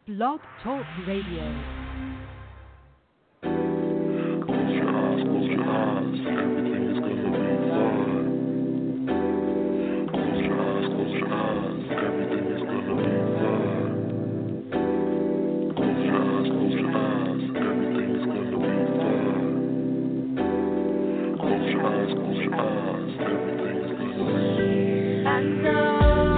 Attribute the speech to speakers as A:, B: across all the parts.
A: Blog Talk Radio.
B: Close your eyes, everything is gonna be fine. Close your eyes, everything is gonna be fine. Close your eyes, everything is gonna be fine. Close your eyes, everything is gonna be fine. I know.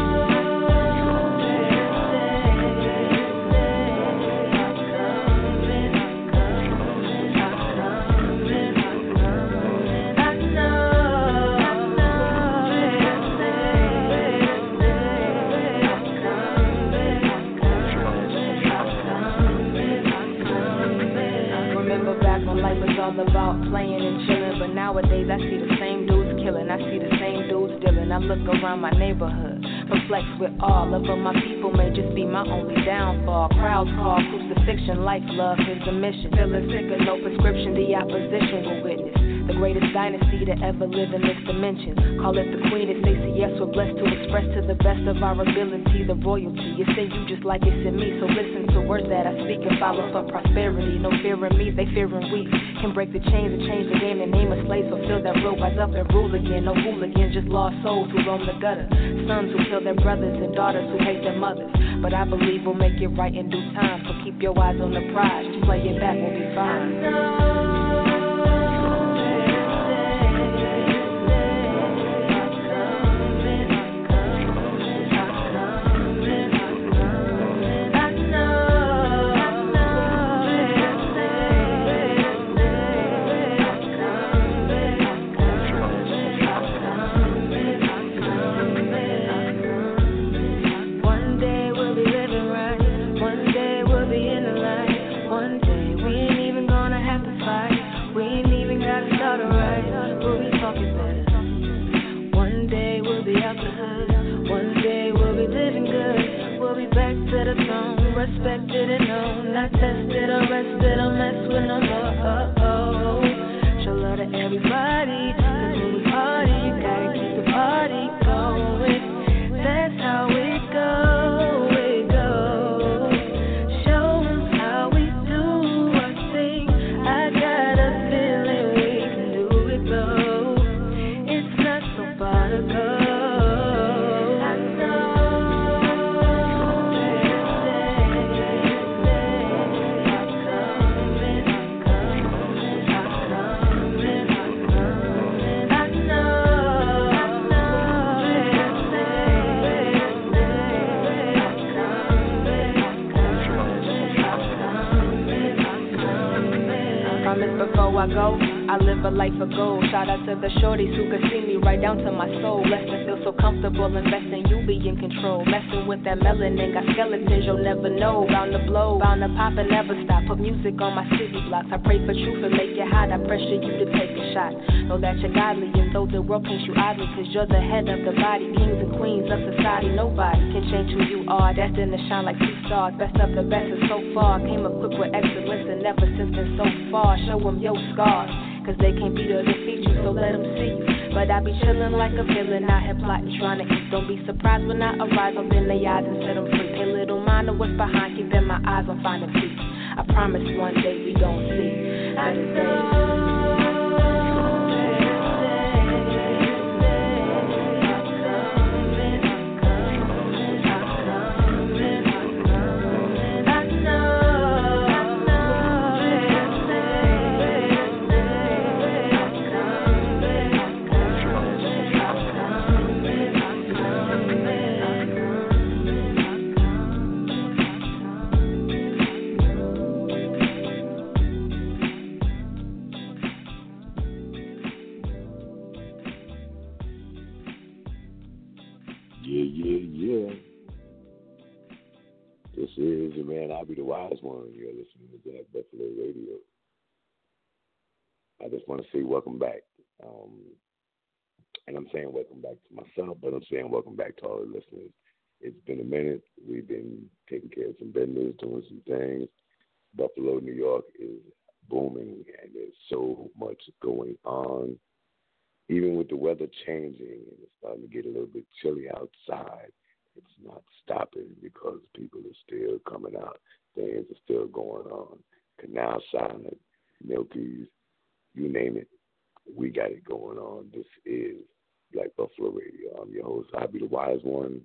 C: All about playing and chilling, but nowadays I see the same dudes killing, I see the same dudes dealing. I look around my neighborhood, perplexed with all of them. My people may just be my only downfall. Crowds call crucifixion, life, love is the mission. Feeling sick of no prescription, the opposition will witness the greatest dynasty to ever live in this dimension. Call it the queen of yes, we're blessed to express to the best of our ability the royalty. It's in you just like it's in me, so listen to words that I speak and follow for prosperity. No fear in me, they fearing we can break the chains and change the game. The name of slaves fulfill that rule, rise up and rule again. No hooligans, just lost souls who roam the gutter. Sons who kill their brothers and daughters who hate their mothers. But I believe we'll make it right in due time, so keep your eyes on the prize. Just play it back, we'll be fine. Respected and known, not tested, arrested, or messed with no more. Show love to everybody, 'cause when we party, you gotta keep the party going. That's how it goes, it goes. Show 'em how we do our thing. I got a feeling we can do it though. It's not so far to go. Before I go, I live a life of gold. Shout out to the shorties who could see me right down to my soul. Blessed feel so comfortable, investing you be in control. Messing with that melanin, got skeletons you'll never know. Bound to blow, bound to pop and never stop. Put music on my city blocks. I pray for truth and make it hot. I pressure you to take a shot. Know that you're godly, and though the world paints you oddly, 'cause you're the head of the body. Kings and queens of society, nobody can change who you are. Destined to shine like 2 stars. Best of the best is so far. Came equipped with excellence and never since been so far. Show them your scars, 'cause they can't beat or defeat you, so let them see you. But I be chillin' like a villain, out here plotting, trying to eat. Don't be surprised when I arise, open their eyes and set them free. Pay little mind of what's behind, keeping my eyes on finding peace. I promise one day we gon' see. I know.
B: This is your man, I'll be the wise one. You're listening to Black Buffalo Radio. I just want to say welcome back. And I'm saying welcome back to myself, but I'm saying welcome back to all the listeners. It's been a minute. We've been taking care of some business, doing some things. Buffalo, New York is booming, and there's so much going on. Even with the weather changing and it's starting to get a little bit chilly outside, It's not stopping because people are still coming out. Things are still going on. Canal Side, Milky's, you name it, we got it going on. This is Black Buffalo Radio. I'm your host, I'll be the wise one.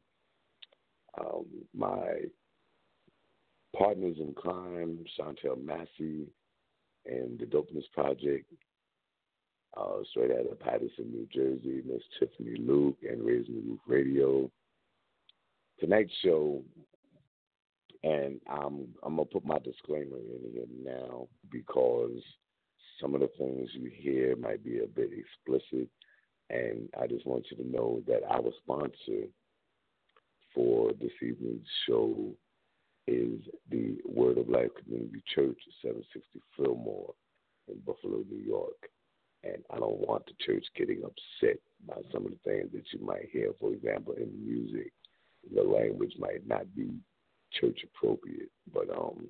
B: My partners in crime, Chantel Massey and the Dopeness Project, straight out of Paterson, New Jersey, Miss Tiffany Luke and Raising the Roof Radio. Tonight's show, and I'm gonna put my disclaimer in here now because some of the things you hear might be a bit explicit, and I just want you to know that our sponsor for this evening's show is the Word of Life Community Church, 760 Fillmore in Buffalo, New York. And I don't want the church getting upset by some of the things that you might hear. For example, in the music, the language might not be church appropriate. But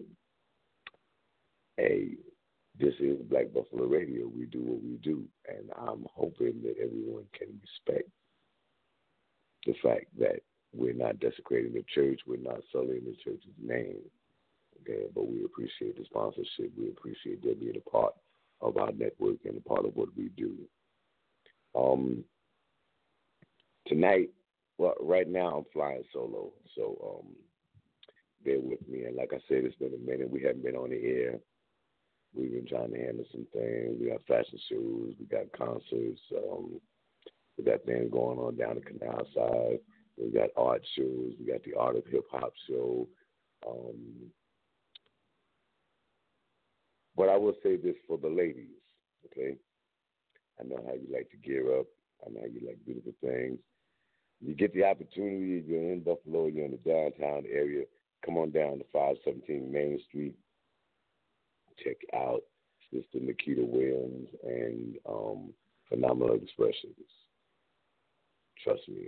B: this is Black Buffalo Radio. We do what we do, and I'm hoping that everyone can respect the fact that we're not desecrating the church, we're not sullying the church's name. Okay, but we appreciate the sponsorship. We appreciate them being a part of our network and a part of what we do. Tonight, well, right now I'm flying solo, so bear with me. And like I said, it's been a minute. We haven't been on the air. We've been trying to handle some things. We got fashion shows. We got concerts. We got things going on down the Canal Side. We got art shows. We got the Art of Hip Hop show. But I will say this for the ladies, okay? I know how you like to gear up. I know how you like beautiful things. You get the opportunity, you're in Buffalo, you're in the downtown area, come on down to 517 Main Street. Check out Sister Nikita Williams and Phenomenal Expressions. Trust me,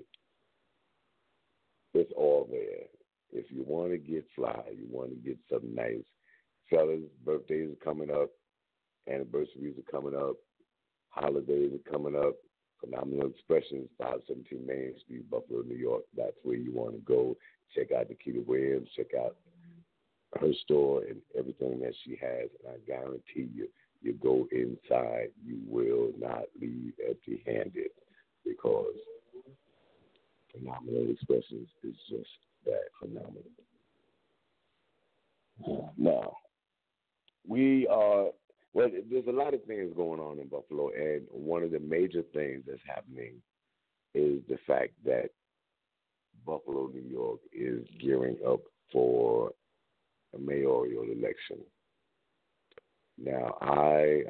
B: it's all there. If you want to get fly, you want to get something nice. Fellas, birthdays are coming up, anniversaries are coming up, holidays are coming up. Phenomenal Expressions, 517 Main Street, Buffalo, New York. That's where you want to go. Check out Nikita Williams. Check out her store and everything that she has. And I guarantee you, you go inside, you will not leave empty-handed because Phenomenal Expressions is just that phenomenal. Now, well, there's a lot of things going on in Buffalo, and one of the major things that's happening is the fact that Buffalo, New York is gearing up for a mayoral election. Now, I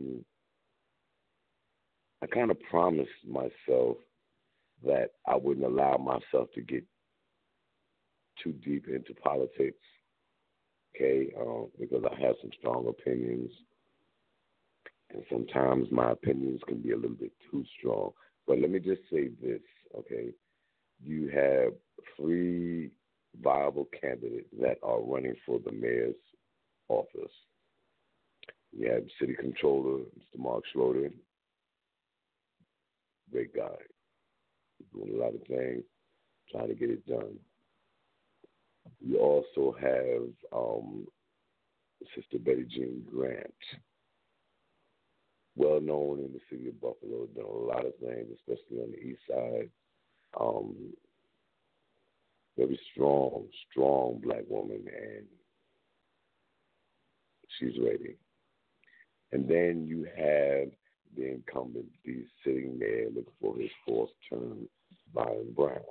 B: kind of promised myself that I wouldn't allow myself to get too deep into politics, okay, because I have some strong opinions. And sometimes my opinions can be a little bit too strong. But let me just say this, okay? You have 3 viable candidates that are running for the mayor's office. You have City Controller, Mr. Mark Schroeder. Great guy. He's doing a lot of things, trying to get it done. You also have Sister Betty Jean Grant, well known in the city of Buffalo, done a lot of things, especially on the east side. Very strong black woman, and she's ready. And then you have the incumbent, the sitting there looking for his 4th term, Byron Brown.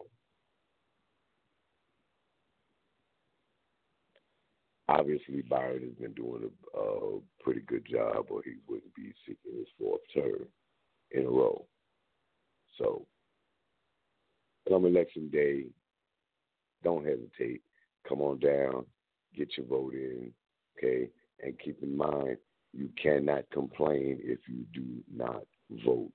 B: Obviously, Byron has been doing a pretty good job, or he wouldn't be seeking his 4th term in a row. So, come election day, don't hesitate. Come on down, get your vote in, okay? And keep in mind, you cannot complain if you do not vote.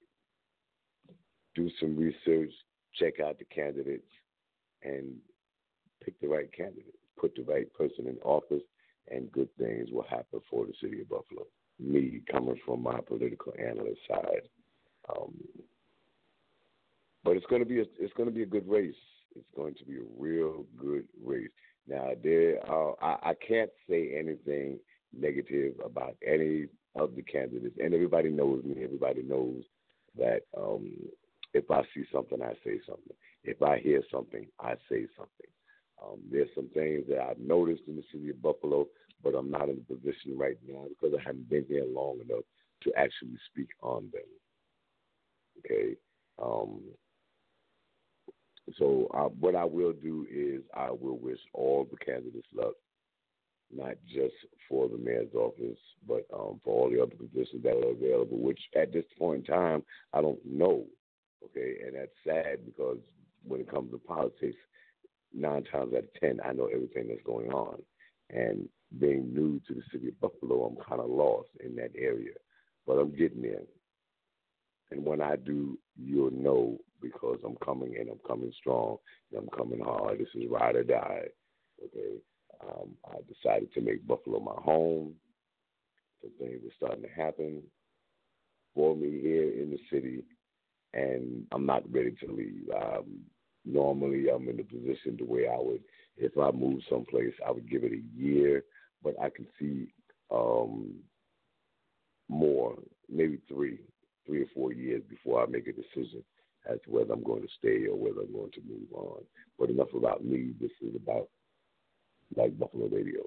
B: Do some research, check out the candidates, and pick the right candidate. Put the right person in office, and good things will happen for the city of Buffalo. Me, coming from my political analyst side, but it's going to be a good race. It's going to be a real good race. Now, I can't say anything negative about any of the candidates, and everybody knows me. Everybody knows that if I see something, I say something. If I hear something, I say something. There's some things that I've noticed in the city of Buffalo, but I'm not in a position right now because I haven't been here long enough to actually speak on them. Okay. So what I will do is I will wish all the candidates luck, not just for the mayor's office, but for all the other positions that are available, which at this point in time, I don't know. Okay, and that's sad because when it comes to politics, 9 times out of 10, I know everything that's going on. And being new to the city of Buffalo, I'm kind of lost in that area. But I'm getting there. And when I do, you'll know because I'm coming and I'm coming strong and I'm coming hard. This is ride or die. Okay. I decided to make Buffalo my home. Some things are starting to happen for me here in the city, and I'm not ready to leave. Normally, I'm in a position to where I would, if I move someplace, I would give it a year, but I can see more, maybe 3 or 4 years before I make a decision as to whether I'm going to stay or whether I'm going to move on. But enough about me. This is about like Buffalo Radio.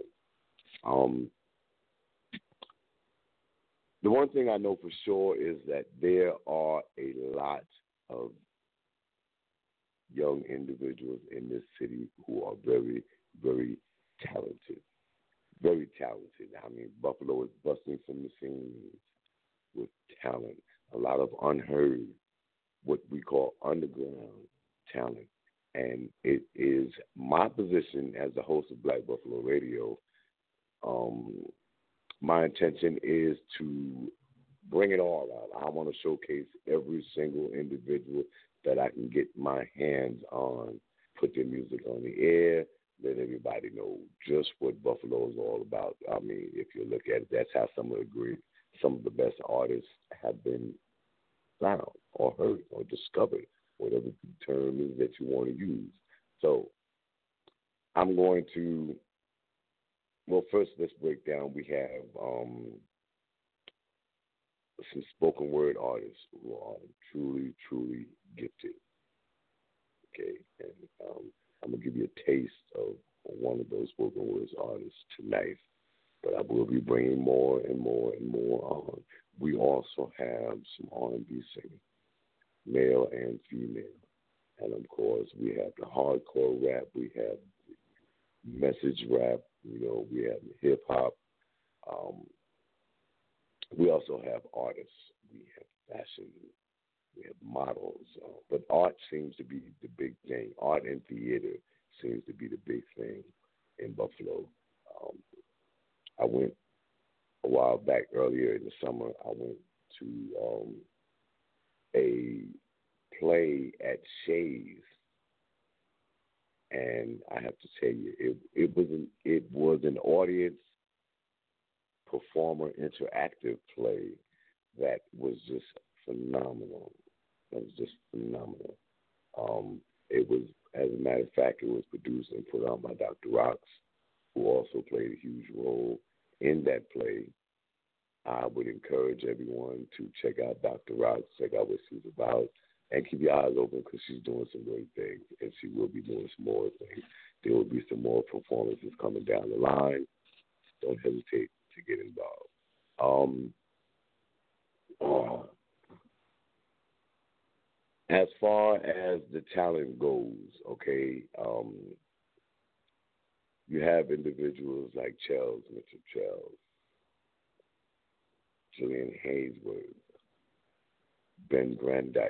B: The one thing I know for sure is that there are a lot of young individuals in this city who are very, very talented. Very talented. I mean, Buffalo is busting from the scenes with talent. A lot of unheard, what we call underground talent. And it is my position as the host of Black Buffalo Radio. My intention is to bring it all out. I want to showcase every single individual that I can get my hands on, put their music on the air, let everybody know just what Buffalo is all about. I mean, if you look at it, that's how some of the best artists have been found or heard or discovered, whatever the term is that you want to use. So I'm going to, well, first let's break down. We have some spoken word artists who are truly, truly gifted. Okay, and I'm going to give you a taste of one of those spoken words artists tonight, but I will be bringing more and more and more on. We also have some R&B singing, male and female. And, of course, we have the hardcore rap. We have message rap. We have hip-hop. We also have artists. We have fashion. We have models. But art seems to be the big thing. Art and theater seems to be the big thing in Buffalo. I went a while back earlier in the summer. I went to a play at Shays, and I have to tell you, it was an audience performer interactive play that was just phenomenal. It was just phenomenal. It was, as a matter of fact, it was produced and put on by Dr. Rox, who also played a huge role in that play. I would encourage everyone to check out Dr. Rox, check out what she's about, and keep your eyes open because she's doing some great things, and she will be doing some more things. There will be some more performances coming down the line. Don't hesitate to get involved. As far as the talent goes, okay, you have individuals like Mitchell Charles, Julian Hayesworth, Ben Brandeis,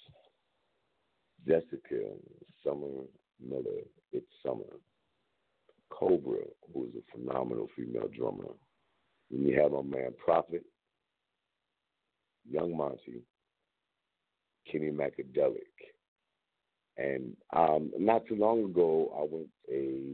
B: Jessica Summer Miller, It's Summer, Cobra, who is a phenomenal female drummer. Then you have my man Prophet, Young Monty, Kenny Macadelic. And not too long ago, I went a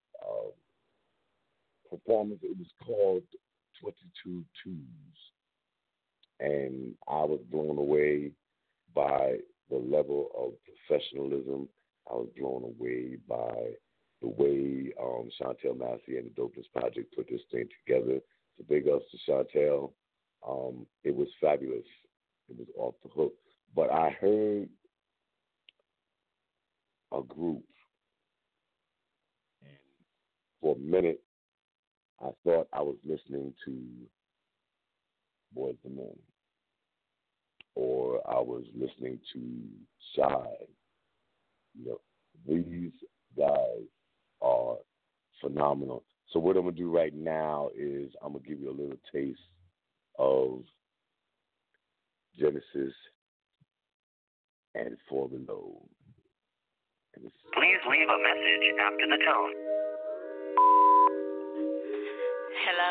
B: performance. It was called 22 Twos. And I was blown away by the level of professionalism. I was blown away by the way Chantel Massey and the Dopeness Project put this thing together. So big ups to Chantel. It was fabulous. It was off the hook. But I heard a group, and for a minute, I thought I was listening to Boyz II Men, or I was listening to Shy. You know, these guys are phenomenal. So what I'm going to do right now is I'm going to give you a little taste of Genesis and For Below.
D: Please leave a message after the tone.
E: Hello.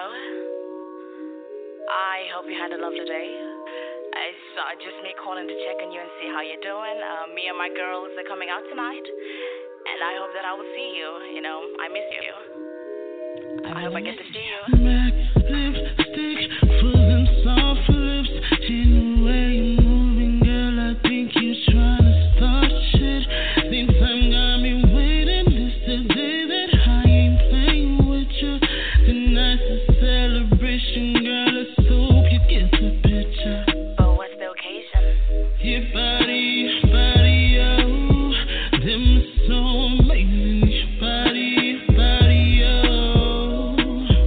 E: I hope you had a lovely day. I just me calling to check on you and see how you're doing. Me and my girls are coming out tonight, and I hope that I will see you. You know, I miss you. I hope I get to see you.
F: Black lipstick, full and soft lips, in the way you're moving, girl. I think you're trying to start shit. Think time got me waiting. This the day that I ain't playing with you. Tonight's a celebration, girl. Let's hope you get the picture.
E: But what's the occasion?
F: Your body, oh, them so amazing. Your body, oh.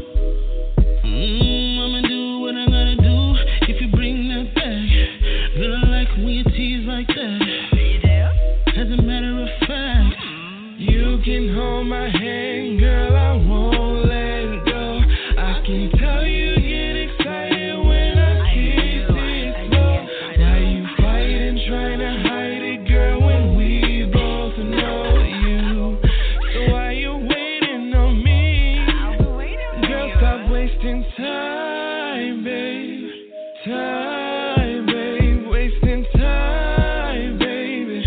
F: I'ma do what I gotta do if you bring that back. Girl, I like when you tease like that.
E: You do?
F: As a matter of fact, you can hold my hand, girl, I won't let it go. I can tell you get excited when I kiss it slow. Why you fighting, trying to hide it, girl, when we both know you? So why you waiting on me? Girl, stop wasting time, babe. Time, babe. Wasting time, baby.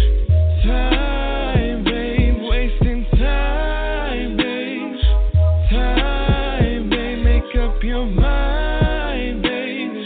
F: Time, babe. Wasting time, babe. Time, babe. Make up your mind, baby.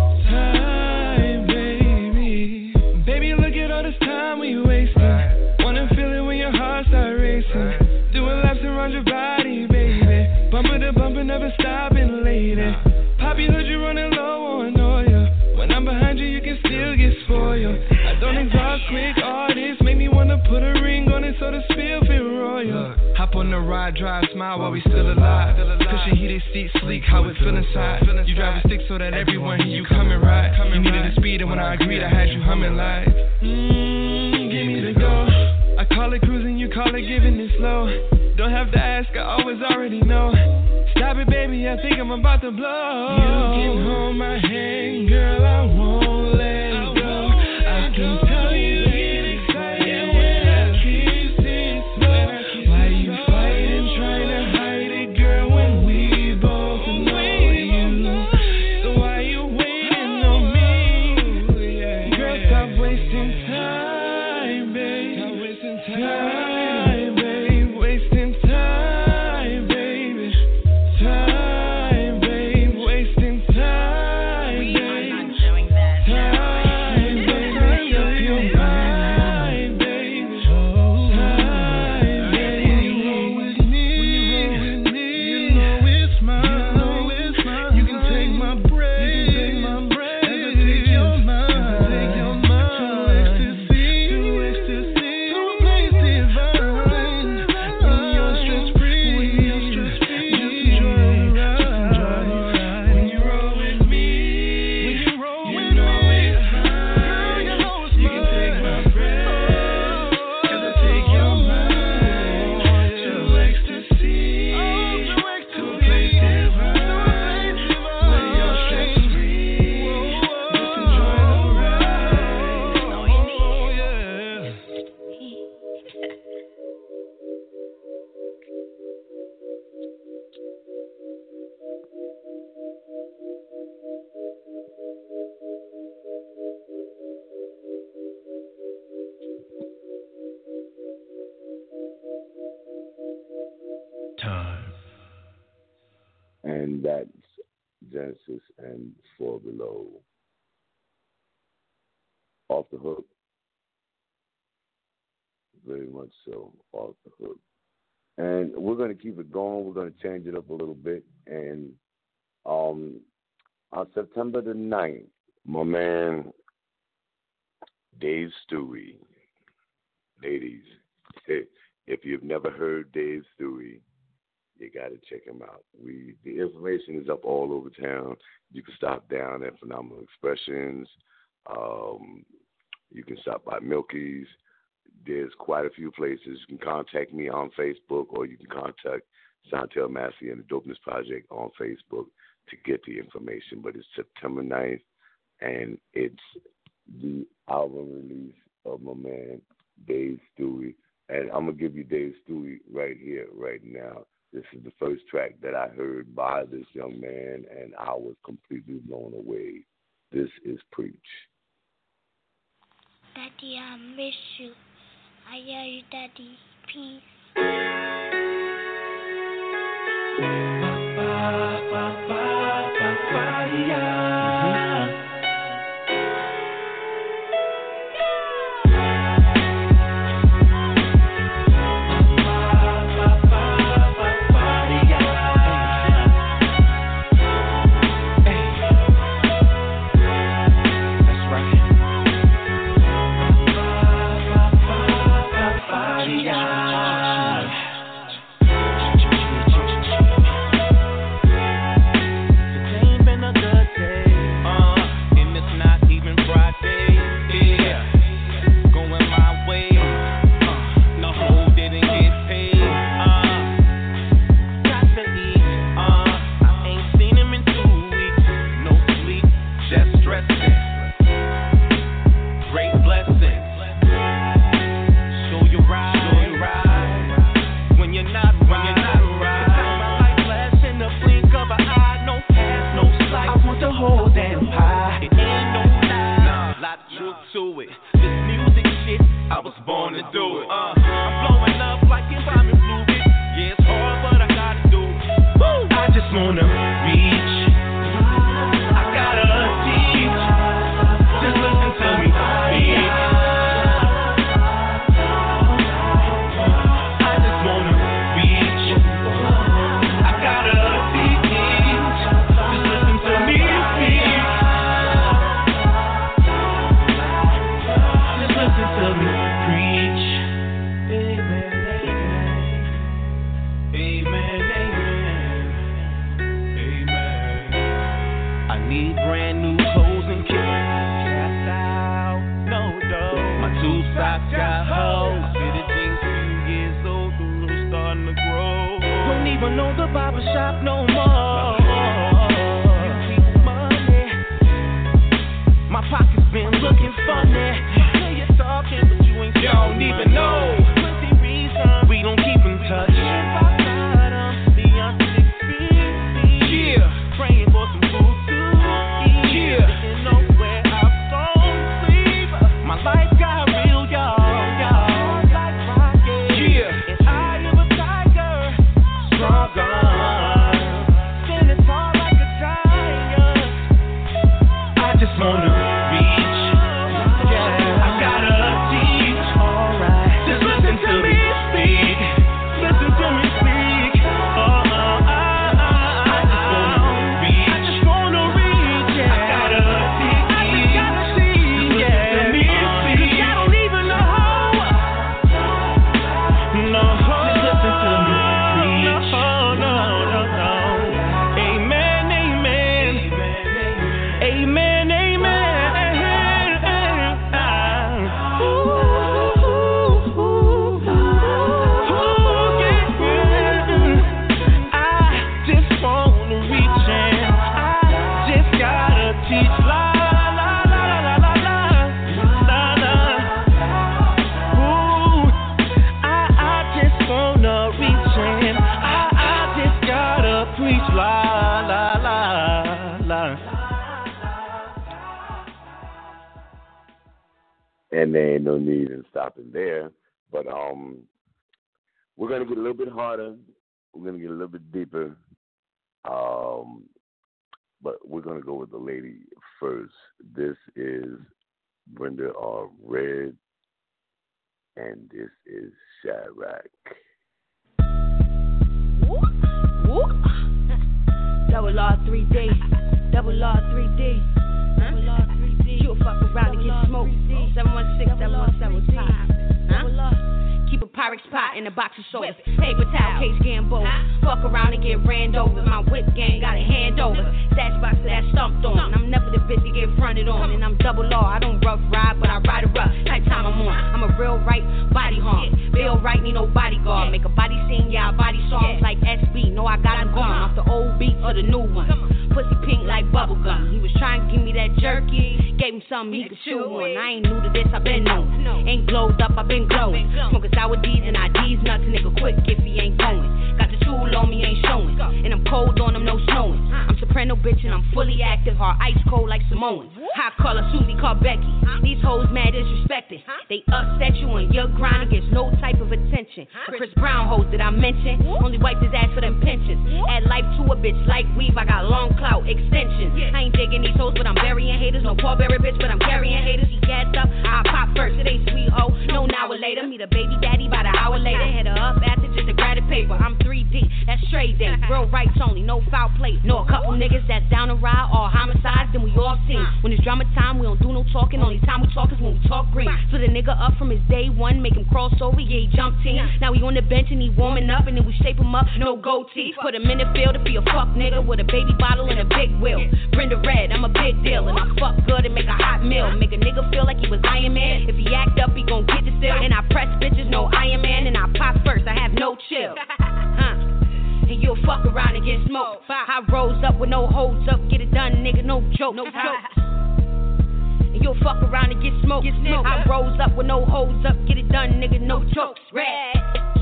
F: Time, baby. Baby, look at all this time we wasting. Wanna feel it when your heart start racing. Doing laps around your body, baby. Bumper to bumper, never stopping, lady. Poppy heard you running low on oil. When I'm behind you, you can still get spoiled. I don't exhaust quick artists. Make me wanna put a ring on it so the spill feel royal. Hop on the ride, drive, smile while we still alive. Cushion heated seat, sleek, how it feel inside. You drive a stick so that everyone hear you coming right. You needed the speed, and when I agreed, I had you humming like. Give me the go. I call it cruising, you call it giving it slow. Don't have to ask, I always already know. Stop it, baby, I think I'm about to blow. You can hold my hand, girl, I won't let it go. I can tell you get excited when I kiss it slow. Why you fighting, trying to hide it, girl, when we both know you? So why you waiting on me? Girl, stop wasting time, babe. Stop wasting time, babe. Wasting time, baby. Time, babe. Wasting time,
E: We are
F: babe.
E: not doing that.
F: Time, babe. Make up your mind, baby. Time, babe. When you roll with me, you know it's mine. You can take my breath, as I take your mind. To ecstasy, to a place divine. When you're stress free, just enjoy the ride. When you roll with me, you know it's mine. You can take my breath, as I take your mind. To ecstasy, to a place divine. When you're stress free, just enjoy the ride. Oh yeah. Time.
B: And that's Genesis and For Below. Off the hook. very much so, off the hook. And we're going to keep it going. We're going to change it up a little bit. And on September the 9th, my man Dave Stewie, ladies, if you've never heard Dave Stewie, you got to check him out. The information is up all over town. You can stop down at Phenomenal Expressions. You can stop by Milky's. There's quite a few places. You can contact me on Facebook, or you can contact Chantel Massey and the Dopeness Project on Facebook to get the information. But it's September 9th, and it's the album release of my man Dave Stewie. And I'm going to give you Dave Stewie right here, right now. This is the first track that I heard by this young man, and I was completely blown away. This is Preach.
G: Daddy, I miss you. I love you, Daddy. Peace.
B: And there ain't no need in stopping there. But we're going to get a little bit harder. We're going to get a little bit deeper. But we're going to go with the lady first. This is Brenda R. Red. and this is Chirac.
H: Double R 3D, double R 3D. You'll fuck around and get smoked. 716, 717 5. Keep a Pyrex pot in a box of sodas. Paper towel, case Gambo. Fuck around and get ran over. My whip gang got a handover. Stash box that stumped on. I'm never the bitch to get fronted on. And I'm double R. I don't rough ride, but I ride it rough. Type time I'm on. I'm a real right body harm. Bill right, need no bodyguard. Make a body scene, yeah, body songs like SB. No, I got him gone. Off the old beat or the new one. Pussy pink like bubblegum. He was trying to give me that jerky. Gave him something he could chew on. I ain't new to this, I been known. Ain't glowed up, I been glowing. Smoking sour D's and I D's nuts, nigga quick if he ain't going. Got the tool on me, ain't showing. And I'm cold on him, no snowing. I'm soprano bitch and I'm fully active. Hard ice cold like Samoan. Hot color, Susie called Becky. These hoes mad disrespected. They upset you on your grind and gets no type of attention. The Chris Brown hoes that I mentioned only wiped his ass for them pensions. Add life to a bitch like weave, I got long clout extensions. I ain't digging these hoes, but I'm burying haters. No Paul Berry bitch, but I'm carrying haters. He gassed up, I pop first. It ain't sweet ho, no an hour later. Meet a baby daddy by the hour later. Hit her up after just to grab the paper. I'm 3D, that's straight day. Real rights only, no foul play. Know a couple niggas that's down to ride, all homicides, then we all sing. When it's drama time, we don't do no talking. Only time we talk is when we talk green. Split a nigga up from his day one, make him cross over, yeah, he jumped in. Now he on the bench and he warming up, and then we shape him up, no goatee. Put him in the field to be a fuck nigga with a baby bottle and a big wheel. Brenda Red, I'm a big deal, and I fuck good and make a hot meal. Make a nigga feel like he was Iron Man. If he act up, he gon' get the still. And I press bitches, no Iron Man, and I pop first, I have no chill. And you'll fuck around and get smoked. I rose up with no holds up, get it done, nigga, no joke, no joke. And you'll fuck around and get smoked. I rose up with no holds up, get it done, nigga, no jokes. Red.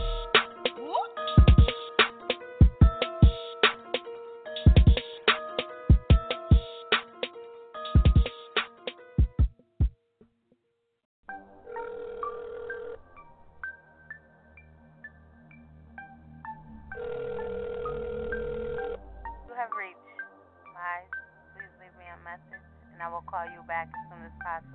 I: I will call you back as soon as possible.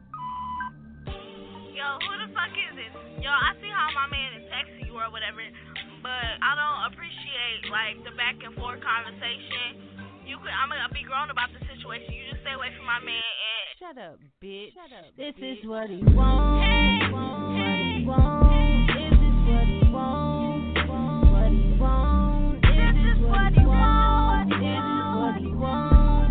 E: Yo, who the fuck is this? Yo, I see how my man is texting you or whatever, but I don't appreciate, like, the back and forth conversation. I'm gonna be grown about the situation. You just stay away from my man and...
A: Shut up, bitch.
H: This is what he wants.
E: Hey.
H: This is what he wants. What he wants. This is what he wants. This is what he wants.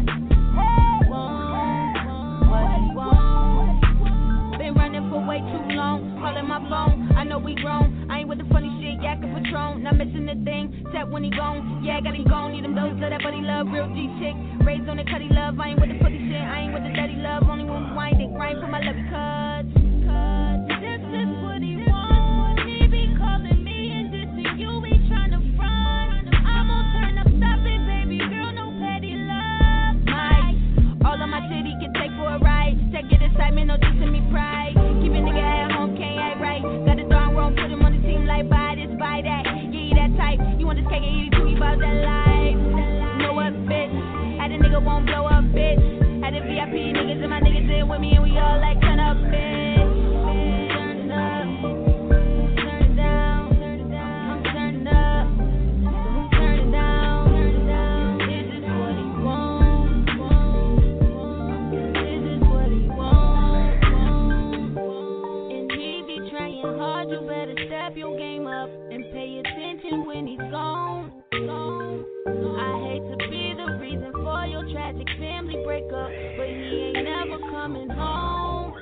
H: Way too long, calling my phone. I know we grown. I ain't with the funny shit, yakking Patron. Not missing a thing, except when he gone. Yeah, got him gone. Need him those love that buddy love, real G chick. Raised on the cutty love. I ain't with the funny shit. I ain't with the dirty love. Only when we wind and grind for my lovey cuz. This is what he wants. He be calling me and dissing you. He tryna front. I'm gon' turn up, stop it, baby girl. No petty love. All on my city can take for a ride. Take it excitement, no dissing me pride. Keep a nigga at home, can't act right. Got the throne wrong, put him on the team like buy this, buy that. Yeah, you that type. You want this cake and eat it too, he about that life. You know what, bitch? Had a nigga won't blow up, bitch. Had the VIP niggas and my niggas in with me and we all like turn up, bitch. Turn it up. Turn it down. I'm turning up. So turn it down. This is what he wants. This is what he wants. And he be trying hard, you better step your game up and pay attention when he's gone. I hate to be the reason for your tragic family breakup, but he ain't never coming home.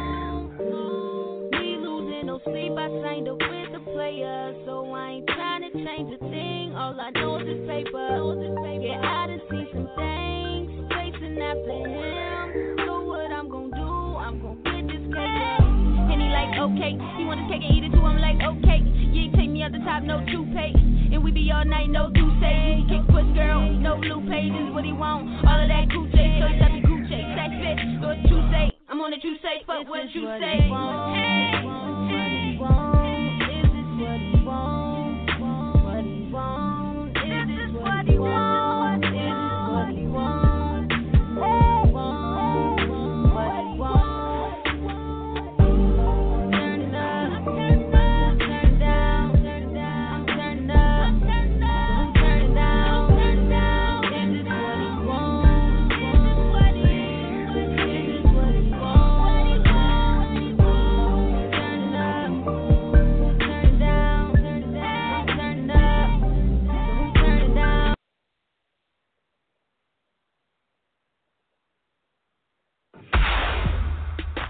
H: Me losing no sleep, I signed up with the players, so I ain't trying to change a thing. All I know is this paper. Yeah, I done seen some things chasing after him. So what I'm gonna do? I'm gonna get this cake up. And he like, okay, he want his cake and eat it too. I'm like, okay, you ain't take me out the top, no toupee. And we be all night, no douce. You kick push, girl, no blue pay. This is what he want. All of that Gucci, so it's up to Gucci. Sex fit, so it's true say. I'm on the true say, fuck what you say. Hey. This is what he wants. What he wants. This is what he wants. This is what he wants. What he wants. Turn it up.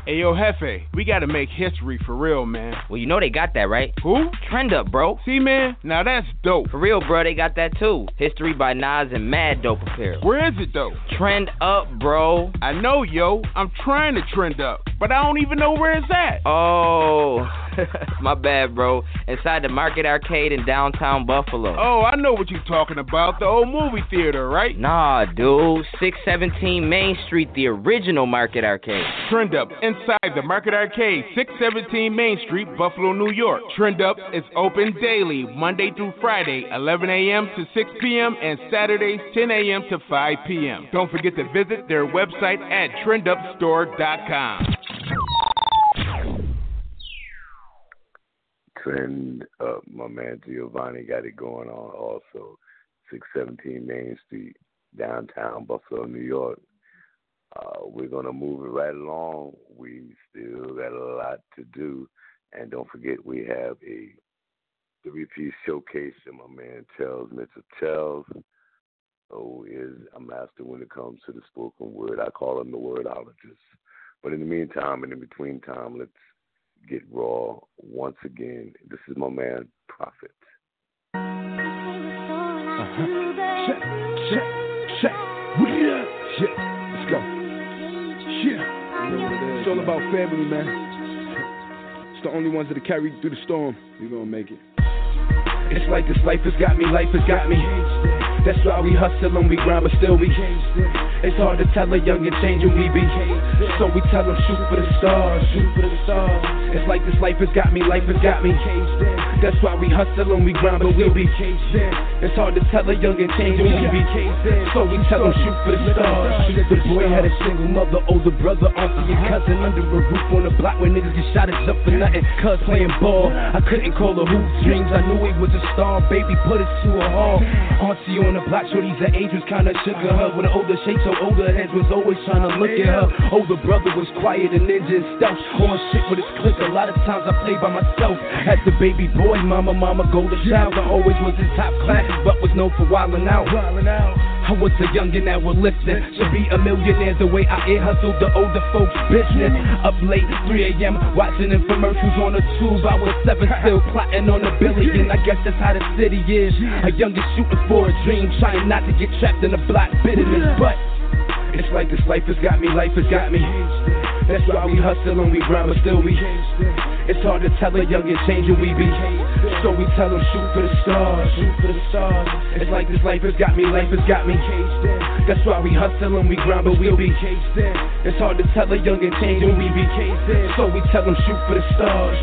J: Hey, yo, Hefe, we gotta make history for real, man.
K: Well, you know they got that, right?
J: Who?
K: Trend Up, bro.
J: See, man? Now that's dope.
K: For real, bro, they got that too. History by Nas and mad dope apparel.
J: Where is it, though?
K: Trend Up, bro.
J: I know, yo. I'm trying to trend up, but I don't even know where it's at.
K: Oh, my bad, bro. Inside the Market Arcade in downtown Buffalo.
J: Oh, I know what you're talking about. The old movie theater, right?
K: Nah, dude. 617 Main Street, the original Market Arcade.
J: Trend Up inside the Market Arcade, 617 Main Street, Buffalo, New York. Trend Up is open daily, Monday through Friday, 11 a.m. to 6 p.m. and Saturdays, 10 a.m. to 5 p.m. Don't forget to visit their website at trendupstore.com.
B: Trend Up, my man Giovanni got it going on also. 617 Main Street, downtown Buffalo, New York. We're going to move it right along. We still got a lot to do. And don't forget, we have a three-piece showcase that my man Charles Mitchell Charles, who is a master when it comes to the spoken word. I call him the wordologist. But in the meantime, and in between time, let's get raw once again. This is my man, Prophet.
L: Check. Let's go. It's all about family, man. It's the only ones that carry you through the storm. You're gonna make it. It's like this life has got me, That's why we hustle and we grind, but still we. It's hard to tell a young and changing we be. So we tell them shoot for the stars. It's like this life has got me, That's why we hustle and we grind, but we'll be. It's hard to tell a young and changing we be. So we tell them shoot for the stars. The boy had a single mother, older brother, auntie and cousin under a roof on the block where niggas get shot at up for nothing. Cuz playing ball, I couldn't call her hoop dreams. I knew he was a star, baby put it to a hall. Auntie on the block, shorties and angels kinda shook her. With an older shake, so older heads was always trying to look at her. Older brother was quiet and ninja and stealth. On shit with his clique, a lot of times I played by myself. Had the baby boy, mama, golden child. I always was in top class, but was known for wildin' out. I was a youngin' that was lifting. Should be a millionaire the way I hustled the older folks' business. Up late, 3 a.m., watching infomercials on the tube. I was 7 still plotting on a billion. I guess that's how the city is. A youngin' shooting for a dream, trying not to get trapped in a black bitterness. But it's like this life has got me, That's why we hustle and we grind, but still we. It's hard to tell a young and changing we be. So we tell them shoot for the stars. It's like this life has got me, That's why we hustle and we grind, but we'll be. It's hard to tell a young and changing we be. So we tell them shoot for the stars.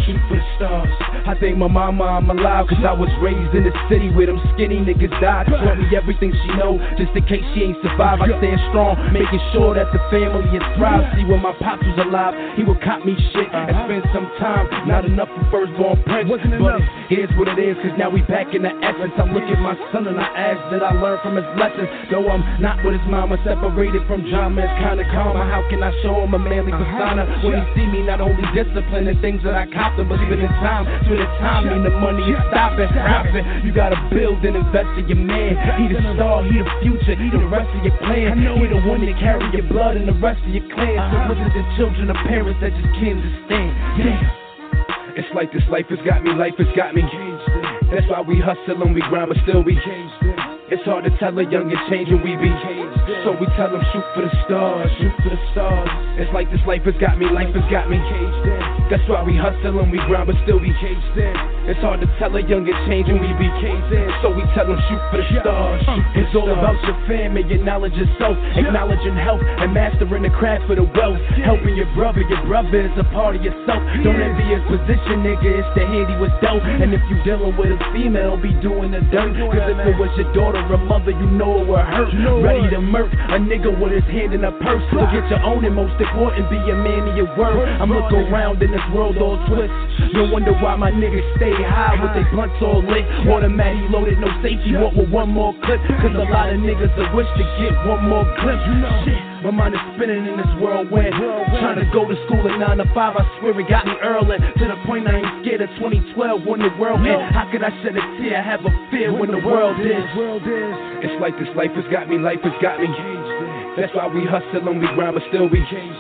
L: I thank my mama I'm alive, cause I was raised in the city where them skinny niggas died. Taught me everything she know, just in case she ain't survive. I stand strong, making sure that the family is proud. See, when my pops was alive, he would cop me shit and spend some time. Not enough for firstborn prince, but here's what it is, cause now we back in the essence. I look at my son and I ask that I learn from his lessons. Though I'm not with his mama, separated from drama, it's kinda calmer. How can I show him a manly persona when he see me not only discipline and things that I cop them, but spending time mean the money is stopping, profit. You gotta build and invest in your man. He the star, he the future, he the rest of your plan. He the one that carry your blood and the rest of your clan. So look at the children of parents that just can't understand. Damn. It's like this life has got me, That's why we hustle and we grind, but still we. It's hard to tell a young and changing we be. So we tell them shoot for the stars. It's like this life has got me, That's why we hustle and we grind, but still we. It's hard to tell a young and changing we be. So we tell them shoot for the stars. It's all about your family, your knowledge of self, acknowledging health and mastering the craft for the wealth. Helping your brother is a part of yourself. Don't envy his position, nigga, it's the hand he was dealt. And if you dealing with a female, be doing the dirt. Cause if it was your daughter or mother, you know it will hurt. Ready to murk a nigga with his hand in a purse. So get your own and most important, be a man of your word. I'm looking around in this world all twist. No wonder why my niggas stay high with they blunts all lit. Automatic loaded, no safety, what with one more clip. Cause a lot of niggas a wish to get one more clip. Shit, my mind is spinning in this whirlwind. Trying to go to school at 9 to 5, I swear it got me early. To the point I ain't scared of 2012 when the world ends. How could I shed a tear, have a fear when the world is? It's like this life has got me, That's why we hustle and we grind, but still we.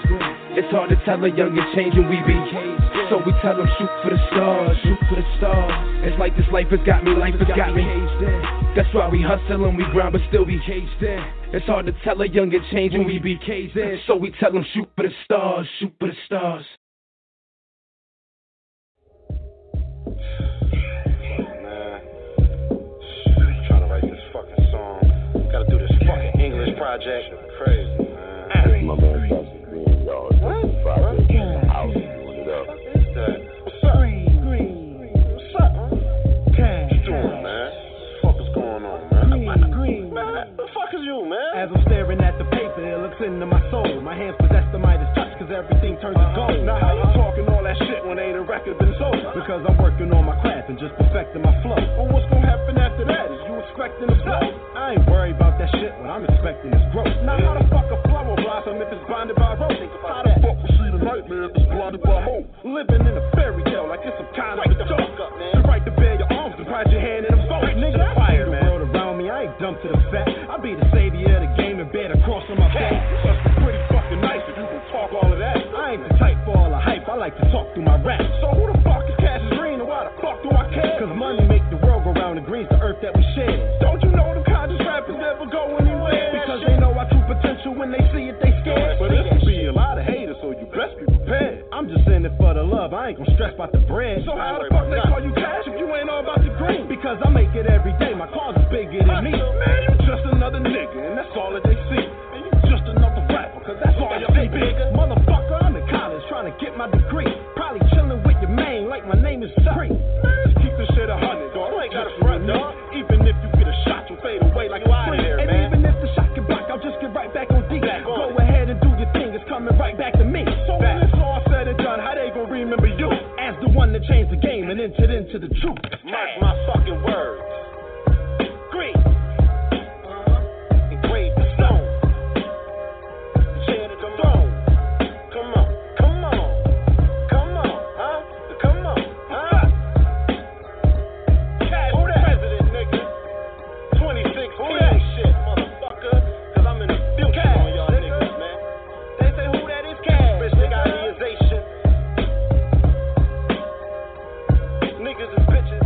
L: It's hard to tell a youngin' changing we be. So we tell them shoot for the stars, shoot for the stars. It's like this life has got me, life has got me. That's why we hustle and we grind but still be caged in. It's hard to tell a youngin' changing we be caged in. So we tell them shoot for the stars, shoot for the stars.
M: Gotta do this fucking English project. Crazy, man.
B: My man Dustin Green, y'all. This project in the house. Doing it up.
M: What's that? What's up? Green. What's up? What you doing, man? What the fuck is going on, man? Green. Man, the fuck is you, man?
N: As I'm staring at the paper, it looks into my soul. My hands possess the Midas touch, cause everything turns to gold.
M: Now how you talking all that shit when ain't a record been sold?
N: Because I'm working on my craft and just perfecting my flow.
M: Well, what's gonna happen after that? Is you expecting to blow?
N: I ain't worried about that shit. What I'm expecting is growth.
M: Now how the fuck a flower blossom if it's blinded by rope? How the fuck we see the nightmare if it's blinded by hope? Living in a fairy tale like it's some kind of a joke. You right to bear your arms and pride your hand in a boat.
N: Nigga, fire, man. The world around me, I ain't dumb to the fact. I be the savior of the game and bear the cross on my back.
M: Must be pretty fucking nice if you can talk all of that.
N: I ain't the type for all the hype. I like to talk through my rap.
M: So who the fuck is Cassius Green and why the fuck do I care?
N: Cause money make the world go round and green's the earth that we share.
M: Don't you know them conscious rappers never go anywhere?
N: Because they know our true potential. When they see it, they scared.
M: But it'll be a lot of haters, so you best be prepared.
N: I'm just in it for the love. I ain't gon' stress about the bread.
M: So how the fuck they call you Cash if you ain't all about the green?
N: Because I make it every day. My cause is bigger than me.
M: Man, you just another nigga, and that's all that they see. And you just another rapper, cause that's all you see, bigger.
N: Motherfucker, I'm in college trying to get my degree. Probably chilling with your man like my name is Free.
M: Man, let's keep this shit 100, dog. You ain't got a front, dog. Even if you get a shot, you'll fade away like you out of there,
N: and
M: man.
N: Even if the shot can block, I'll just get right back on D. Go ahead and do your thing, it's coming right back to me.
M: So when it's all said and done, how they gon' remember you?
N: As the one that changed the game and entered into the truth.
M: Mark my fucking words. Green. Engraved the stone. Chair to the throne. Come on, come on. Come on, huh? Come on, huh? Cash president, nigga. 2016 shit, motherfucker. Cause I'm in the future on y'all niggas, man. They say who that is Cash. Bitch, legalization. Niggas is bitches.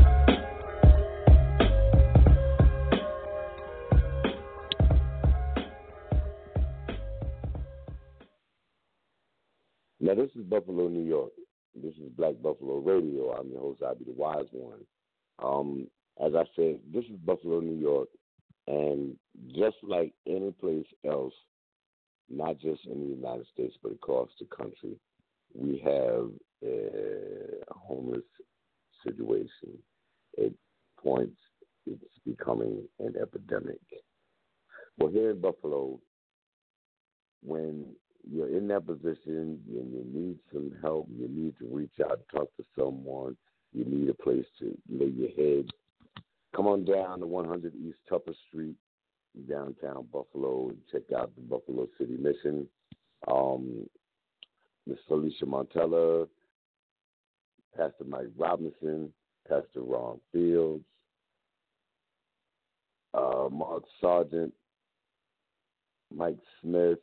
B: Now, this is Buffalo, New York. This is Black Buffalo Radio. I'm your host, I'll be the wise one. As I said, this is Buffalo, New York. And just like any place else, not just in the United States, but across the country, we have a homeless situation. At points, it's becoming an epidemic. Well, here in Buffalo, when you're in that position and you need some help, you need to reach out and talk to someone, you need a place to lay your head, come on down to 100 East Tupper Street, downtown Buffalo, and check out the Buffalo City Mission. Miss Felicia Montella, Pastor Mike Robinson, Pastor Ron Fields, Mark Sargent, Mike Smith.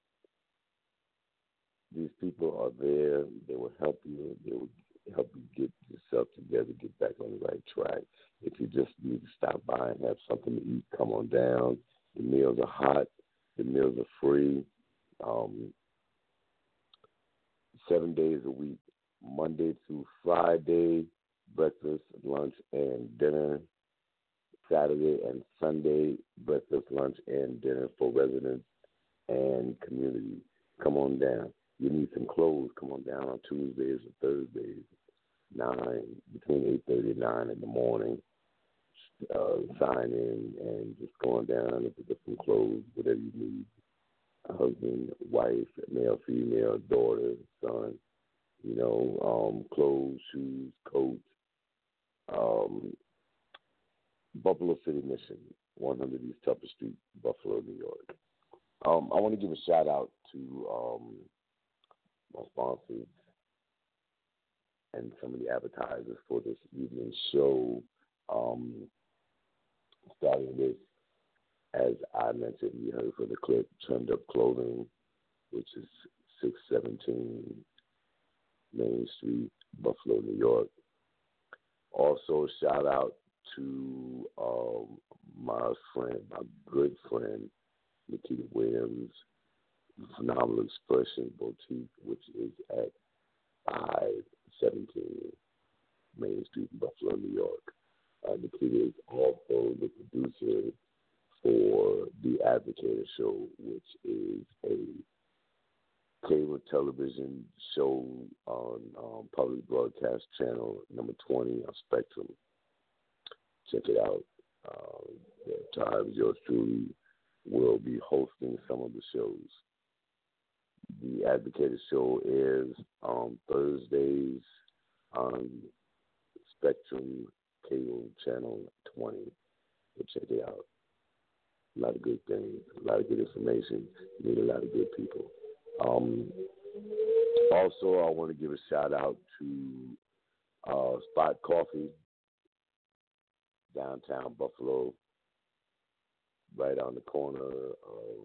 B: These people are there. They will help you. They will help you get yourself together, get back on the right track. If you just need to stop by and have something to eat, come on down. The meals are hot. The meals are free. 7 days a week, Monday through Friday, breakfast, lunch, and dinner. Saturday and Sunday, breakfast, lunch, and dinner for residents and community. Come on down. You need some clothes, come on down on Tuesdays and Thursdays, between 8:30 and 9 in the morning. Sign in and just go on down and pick up some clothes, whatever you need. A husband, wife, male, female, daughter, son, clothes, shoes, coats. Buffalo City Mission, 100 East Tupper Street, Buffalo, New York. I want to give a shout out to my sponsors and some of the advertisers for this evening's show. Starting with, as I mentioned, you heard for the clip, Turned Up Clothing, which is 617 Main Street, Buffalo, New York. Also, shout out to my good friend, Nikita Williams, Phenomenal Expression Boutique, which is at 517 Main Street, Buffalo, New York. Nikita is also the producer for The Advocator Show, which is a cable television show on public broadcast channel number 20 on Spectrum. Check it out. At times, yours truly will be hosting some of the shows. The Advocator Show airs on Thursdays on Spectrum Cable Channel 20. So check it out. A lot of good things, a lot of good information, meet a lot of good people. Also, I want to give a shout out to Spot Coffee, downtown Buffalo, right on the corner of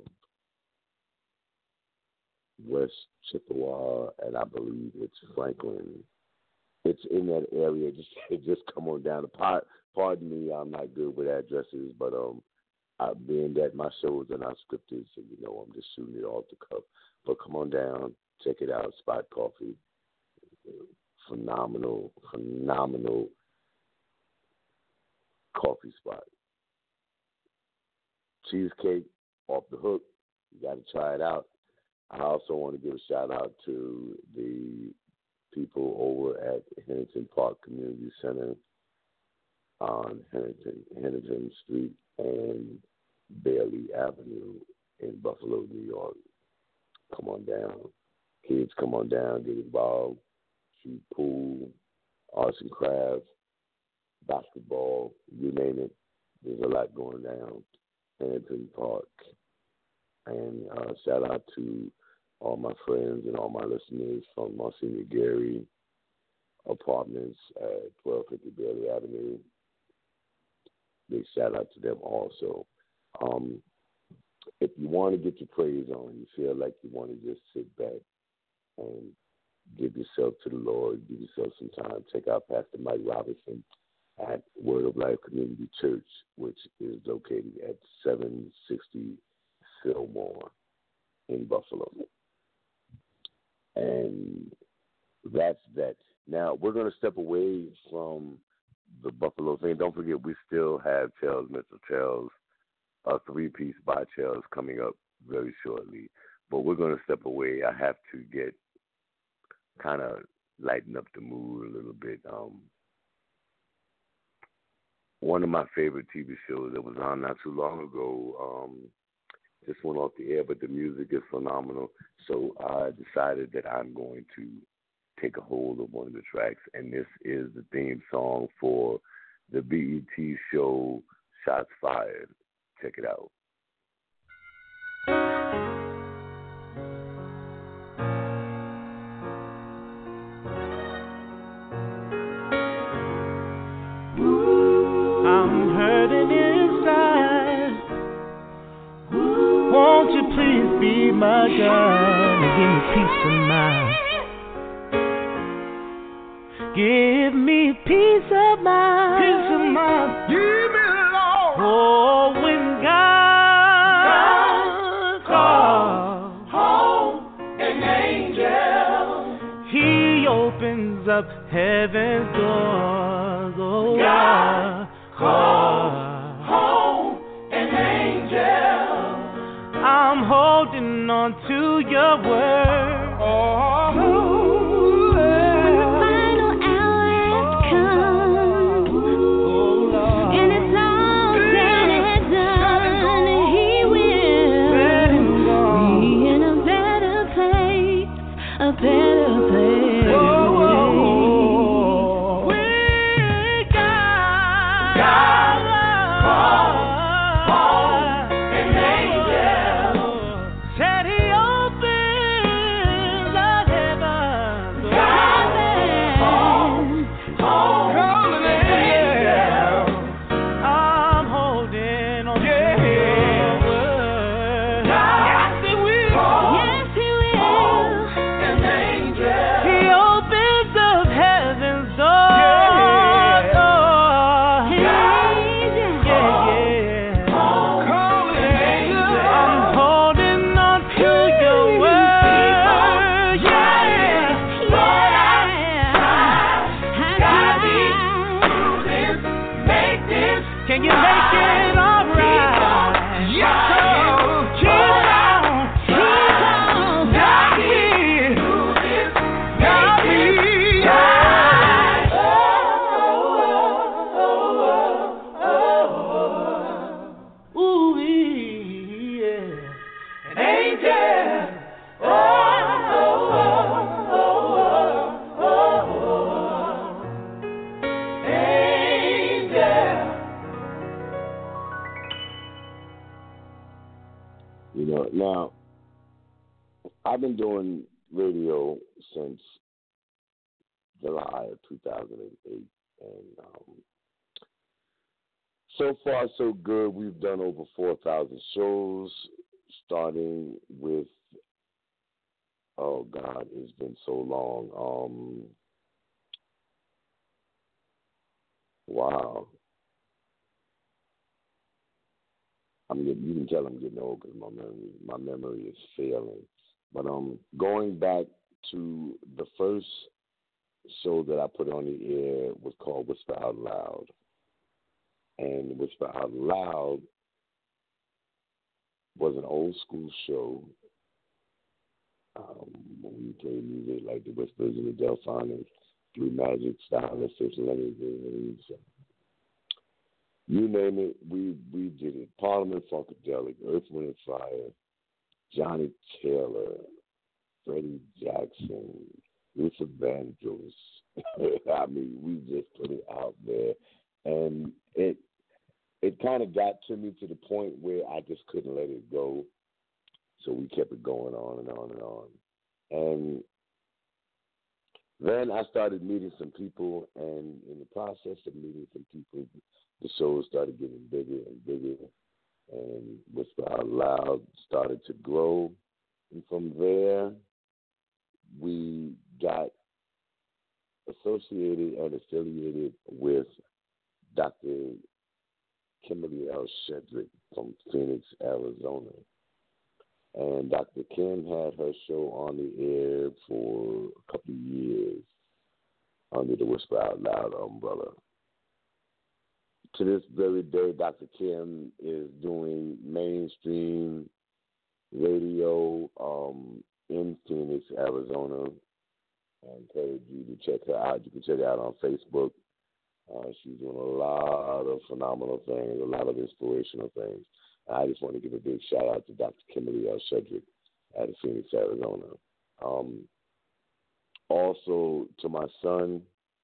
B: West Chippewa, and I believe it's Franklin. It's in that area. Just come on down. Pardon me, I'm not good with addresses, but being that my shows are not scripted, so I'm just shooting it off the cuff. But come on down, check it out. Spot Coffee, phenomenal coffee spot. Cheesecake off the hook. You got to try it out. I also want to give a shout out to the people over at Hennington Park Community Center on Hennington Street and Bailey Avenue in Buffalo, New York. Come on down. Kids, come on down, get involved. Shoot pool, arts and crafts, basketball, you name it. There's a lot going down. Hennington Park. And shout out to all my friends and all my listeners from Monsignor Gary Apartments at 1250 Bailey Avenue. Big shout out to them also. If you want to get your praise on, you feel like you want to just sit back and give yourself to the Lord, give yourself some time, check out Pastor Mike Robinson at Word of Life Community Church, which is located at 760 Fillmore in Buffalo. And that's that. Now, we're going to step away from the Buffalo thing. Don't forget, we still have Charles Mitchell Charles, a three-piece by Charles coming up very shortly. But we're going to step away. I have to get kind of lighten up the mood a little bit. One of my favorite TV shows that was on not too long ago just went off the air, but the music is phenomenal. So I decided that I'm going to take a hold of one of the tracks, and this is the theme song for the BET show Shots Fired. Check it out.
F: I'm hurting inside. Won't you please be my God and give me peace of mind? Give me peace of mind. Peace of mind. Give me Lord. Oh, when God calls home an angel, He opens up heaven's doors. Oh, God calls home an angel. I'm holding on to your word. Oh.
B: You know, now, I've been doing radio since July of 2008, and so far so good. We've done over 4,000 shows, starting with, oh God, it's been so long. Wow. You can tell I'm getting old because my memory is failing. But going back to the first show that I put on the air was called Whisper Out Loud. And Whisper Out Loud was an old school show. When we played music like the Whispers and the Delphonics, Blue Magic, Stylistics, Lenny Williams, you name it, we did it. Parliament Funkadelic, Earth, Wind and Fire, Johnny Taylor, Freddie Jackson, Luther Vandross. I mean, we just put it out there, and it kind of got to me to the point where I just couldn't let it go. So we kept it going on and on and on. And then I started meeting some people, and in the process of meeting some people, the shows started getting bigger and bigger, and Whisper Out Loud started to grow. And from there, we got associated and affiliated with Dr. Kimberly L. Shedrick from Phoenix, Arizona. And Dr. Kim had her show on the air for a couple of years under the Whisper Out Loud umbrella. To this very day, Dr. Kim is doing mainstream radio in Phoenix, Arizona. I encourage you to check her out. You can check her out on Facebook. She's doing a lot of phenomenal things, a lot of inspirational things. I just want to give a big shout out to Dr. Kimberly L. Shedrick out of Phoenix, Arizona. Also to my son,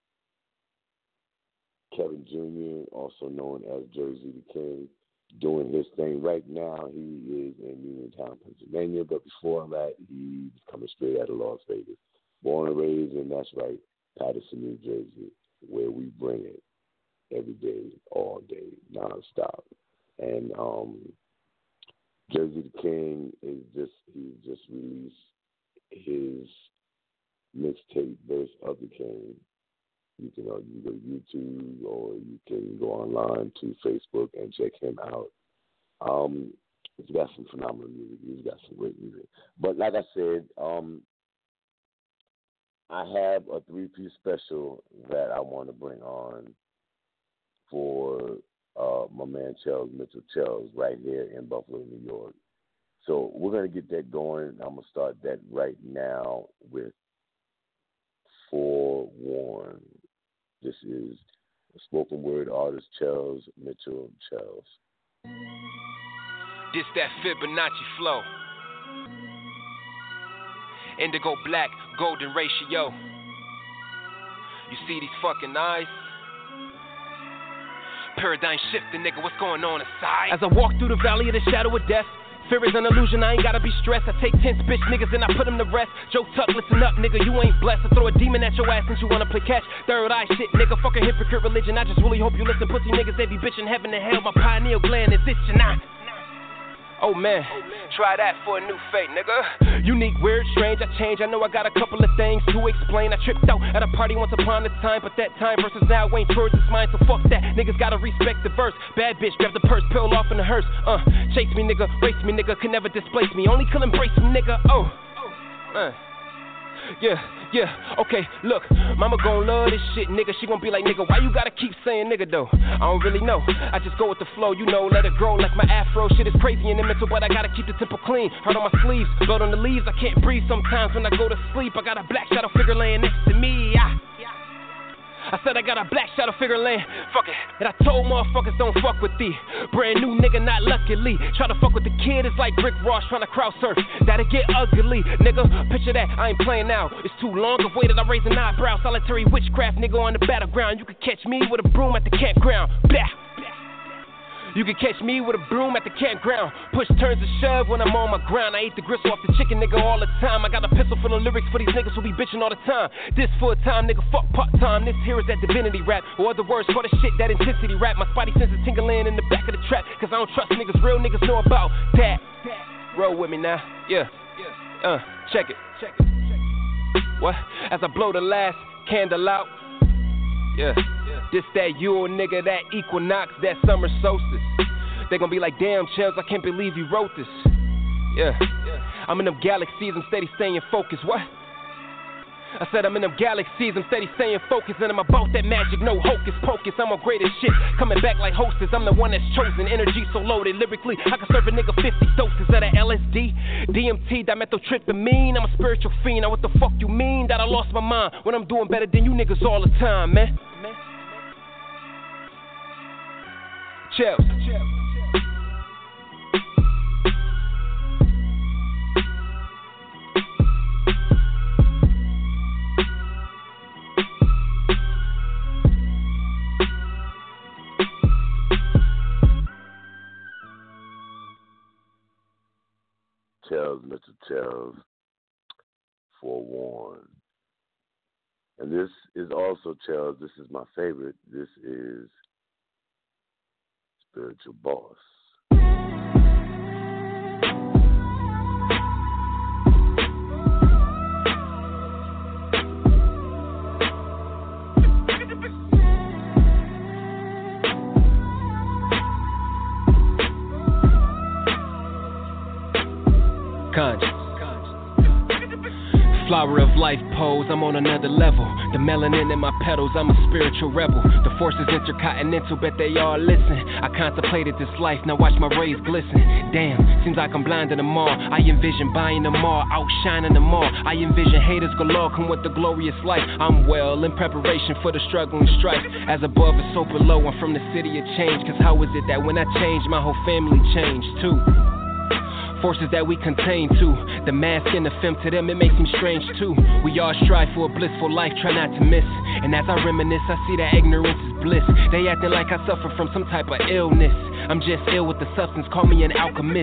B: Kevin Jr., also known as Jersey the King, doing his thing. Right now, he is in Uniontown, Pennsylvania, but before that, he's coming straight out of Las Vegas. Born and raised, and that's right, Patterson, New Jersey, where we bring it every day, all day, nonstop. And Jersey the King he just released his mixtape, Verse of the King. You can go to YouTube or you can go online to Facebook and check him out. He's got some phenomenal music. He's got some great music. But like I said, I have a 3-piece special that I want to bring on for my man Charles Mitchell Charles right here in Buffalo, New York. So we're going to get that going. I'm going to start that right now with Forewarned. This is spoken word artist Charles Mitchell Charles.
O: This that Fibonacci flow. Indigo black, golden ratio. You see these fucking eyes? Paradigm shifting, nigga, what's going on inside?
P: As I walk through the valley of the shadow of death, fear is an illusion, I ain't gotta be stressed. I take 10 bitch niggas and I put them to rest. Joe Tuck, listen up, nigga, you ain't blessed. I throw a demon at your ass since you wanna play catch. Third eye shit, nigga, fuck a hypocrite religion. I just really hope you listen, pussy niggas, they be bitching heaven and hell. My pineal gland is itching, oh man, try that for a new fate, nigga. Unique, weird, strange, I change. I know I got a couple of things to explain. I tripped out at a party once upon a time, but that time versus now ain't yours, it's mine. So fuck that, niggas gotta respect the verse. Bad bitch, grab the purse, pill off in the hearse. Chase me, nigga, race me, nigga, can never displace me. Only could embrace me, nigga. Yeah, okay, look, mama gon' love this shit, nigga. She gon' be like, nigga, why you gotta keep saying nigga though? I don't really know, I just go with the flow, you know, let it grow like my afro. Shit is crazy in the mental, but I gotta keep the temple clean. Heart on my sleeves, blood on the leaves, I can't breathe sometimes when I go to sleep. I got a black shadow figure laying next to me, I said I got a black shadow figure laying, fuck it. And I told motherfuckers don't fuck with thee. Brand new nigga, not luckily. Try to fuck with the kid, it's like Rick Ross trying to crowd surf. That'll get ugly, nigga. Picture that, I ain't playing now. It's too long, I've waited, I raise an eyebrow. Solitary witchcraft, nigga, on the battleground. You could catch me with a broom at the campground. Blah. You can catch me with a broom at the campground. Push turns to shove when I'm on my grind. I eat the gristle off the chicken, nigga, all the time. I got a pistol full of lyrics for these niggas who be bitching all the time. This full time, nigga, fuck part time. This here is that divinity rap. Or other words for the shit, that intensity rap. My spidey senses tingling in the back of the trap. Cause I don't trust niggas, real niggas know about that. Roll with me now, yeah. Check it. What? As I blow the last candle out. Yeah. This that Yule nigga, that equinox, that summer solstice. They gon' be like, damn, Chels, I can't believe you wrote this. Yeah. I'm in them galaxies, I'm steady staying focused. What? I said I'm in them galaxies, I'm steady staying focused. And I'm about that magic, no hocus pocus. I'm on greatest shit, coming back like hostess. I'm the one that's chosen, energy so loaded. Lyrically, I can serve a nigga 50 doses of that LSD, DMT, dimethyltryptamine. I'm a spiritual fiend, now what the fuck you mean that I lost my mind when I'm doing better than you niggas all the time, man? Chels.
B: Chels, Mr. Chels, forewarned. And this is also Chels. This is my favorite. This is Spiritual Boss.
P: Conscious. Flower of life pose, I'm on another level. The melanin in my petals, I'm a spiritual rebel. The forces intercontinental, bet they all listen. I contemplated this life, now watch my rays glisten. Damn, seems like I'm blinding them all. I envision buying them all, outshining them all. I envision haters galore, come with the glorious life. I'm well in preparation for the struggle and strife. As above is so below, I'm from the city of change. Cause how is it that when I change, my whole family changed too? Forces that we contain too. The mask and the femme, to them it may seem strange too. We all strive for a blissful life, try not to miss. And as I reminisce, I see that ignorance is bliss. They acting like I suffer from some type of illness. I'm just ill with the substance, call me an alchemist.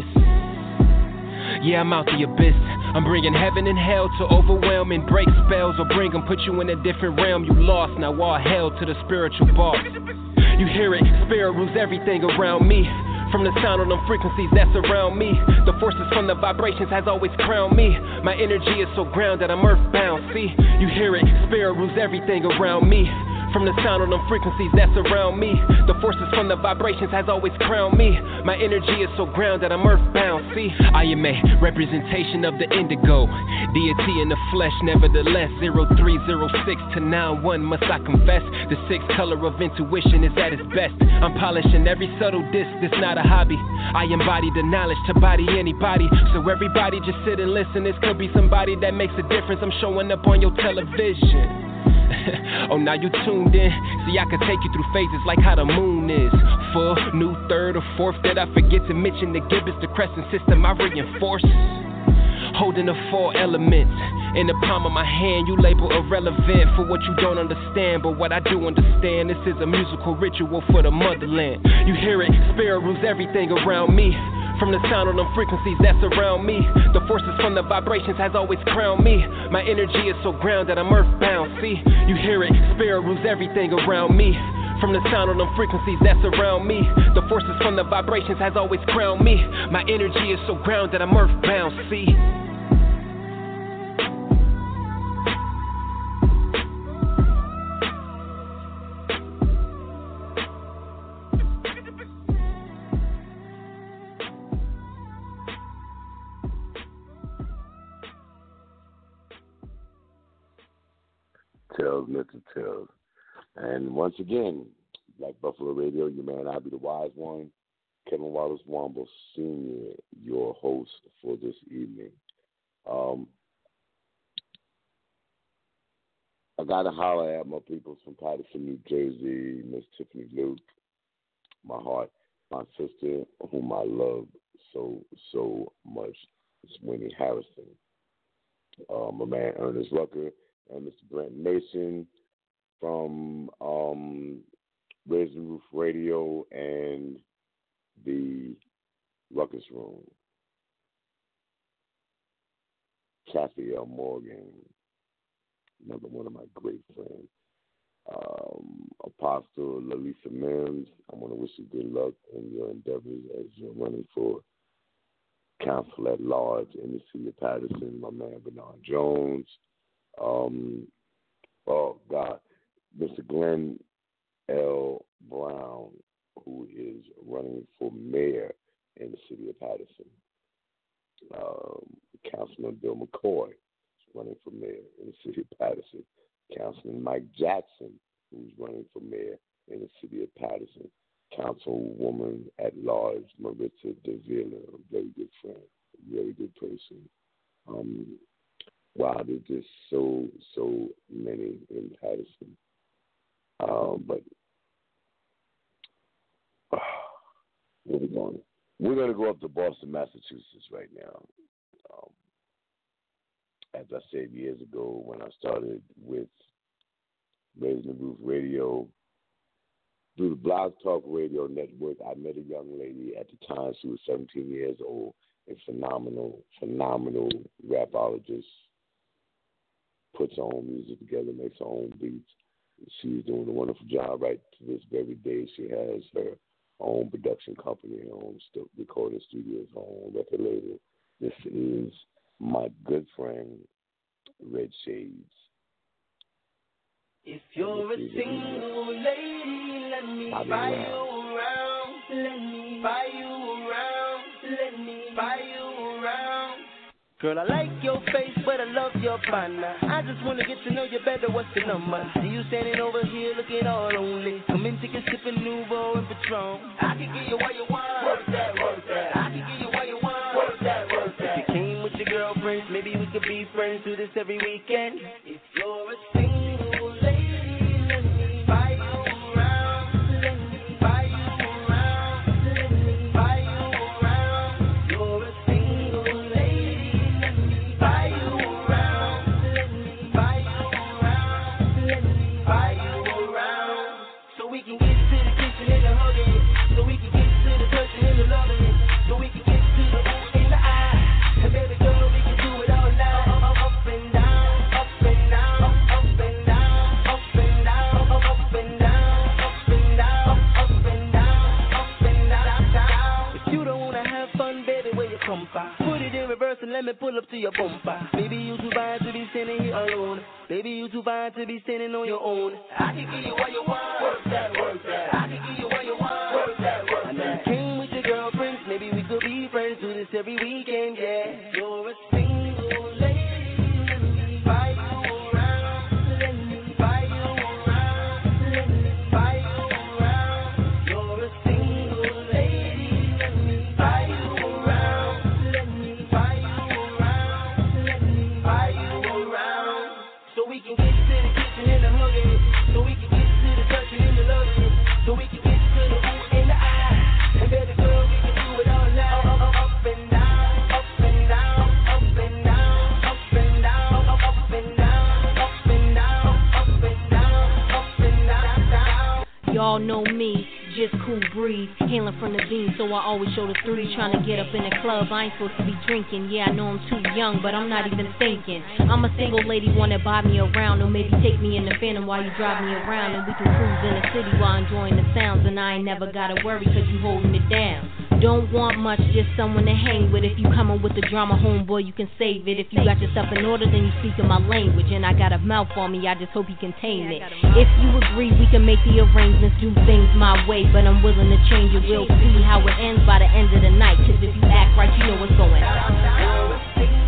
P: Yeah, I'm out the abyss. I'm bringing heaven and hell to overwhelm and break spells, or bring them, put you in a different realm. You lost, now all hell to the spiritual boss. You hear it, spirit rules everything around me. From the sound of them frequencies that surround me, the forces from the vibrations has always crowned me. My energy is so grounded, I'm earthbound, see? You hear it, spirit rules everything around me. From the sound of them frequencies that surround me, the forces from the vibrations has always crowned me. My energy is so grounded, I'm earthbound, see? I am a representation of the indigo, deity in the flesh, nevertheless. 0306 to 91, must I confess? The sixth color of intuition is at its best. I'm polishing every subtle disc, this not a hobby. I embody the knowledge to body anybody. So everybody just sit and listen, this could be somebody that makes a difference. I'm showing up on your television. Oh, now you tuned in. See, I could take you through phases like how the moon is. Full, new, third, or fourth. That I forget to mention the gibbous, the crescent system I reinforce. Holding the four elements in the palm of my hand. You label irrelevant for what you don't understand, but what I do understand, this is a musical ritual for the motherland. You hear it, spirit rules everything around me. From the sound of them frequencies that surround me, the forces from the vibrations has always crowned me. My energy is so grounded, I'm earthbound, see? You hear it, spirit rules everything around me. From the sound of them frequencies that surround me, the forces from the vibrations has always crowned me. My energy is so grounded, I'm earthbound, see?
B: Chels, Mr. Chels. And once again, like Buffalo Radio, your man, I'll be the wise one, Kevin Wallace Womble Sr., your host for this evening. I got to holler at my people from Patterson, New Jersey, Miss Tiffany Luke, my heart, my sister, whom I love so, so much, is Winnie Harrison. My man, Ernest Rucker, and Mr. Brent Mason from Raising Roof Radio and the Ruckus Room, Kathy L. Morgan, another one of my great friends, Apostle Lalisa Mims. I want to wish you good luck in your endeavors as you're running for council at large in the city of Patterson. My man Bernard Jones. Mr. Glenn L. Brown, who is running for mayor in the city of Patterson. Councilman Bill McCoy is running for mayor in the city of Patterson. Councilman Mike Jackson, who's running for mayor in the city of Patterson. Councilwoman at large Maritza DeVilla, a very good friend, a very good person. Wow, there's just so many in Patterson. But where we going? We're going to go up to Boston, Massachusetts right now. As I said years ago when I started with Raising the Roof Radio, through the Blog Talk Radio Network, I met a young lady at the time. She was 17 years old, a phenomenal rapologist, puts her own music together, makes her own beats. She's doing a wonderful job right to this very day. She has her own production company, her own recording studios, her own record label. This is my good friend, Red Shades.
F: If you're a single lady, let me buy you around. Let me buy you around. Let me buy you around. Girl, I like your face, but I love your partner. I just wanna get to know you better. What's the number? See you standing over here looking all lonely. Come in, take a sip of Nouveau and Patron. I can give you what you want. Work that, work that. I can give you what you want. Work that, work that. If you came with your girlfriends, maybe we could be friends. Do this every weekend. If you're a single lady, let me buy you around. Let me buy you around. Let me buy you around. You're a single lady. Let me buy you around. Let me buy you around. Let me buy you around. So we can get to the kitchen and the hugging. So we can get to the touching and the loving. So we can get to the ooh and the eye. And baby girl, we can do it all night. Up and down, up and down, up and down, up and down, up and down, up and down, up and down, up and down. If you don't wanna have fun, baby, where you come from? Put it in reverse and let me pull up to your bumper. Baby, you too fine to be standing here alone. Baby, you too fine to be standing on your own. I can give you what you want. Work that, work that. I can give you what you want. Work that, work that. I know you came with your girlfriends. Maybe we could be friends. Do this every weekend, yeah. You're a single lady. Let me buy you around. Let me buy you around. Let me buy you around. You're a single lady. Let me buy you around. Let me buy you around. Let me buy you around. So we can get to the kitchen and the hugging. So we can get to the touching and the loving. So we can get to the ooh and the eye. And baby girl, we can do it all night. Up and down, up and down, up and down, up and down, up and down, up and down, up and down, up and down.
H: Y'all know me, just cool breeze, hailing from the beam, so I always show the three. Trying to get up in the club, I ain't supposed to be drinking. Yeah, I know I'm too young, but I'm not even thinking. I'm a single lady, wanna buy me around, or maybe take me in the Phantom while you drive me around, and we can cruise in the city while enjoying the sounds. And I ain't never gotta worry, cause you holding it down. Don't want much, just someone to hang with. If you coming with the drama, homeboy, you can save it. If you got yourself in order, then you speaking my language. And I got a mouth on me, I just hope you can tame it. If you agree, we can make the arrangements, do things my way, but I'm willing to change it. We'll see how it ends by the end of the night, cause if you act right, you know what's going on.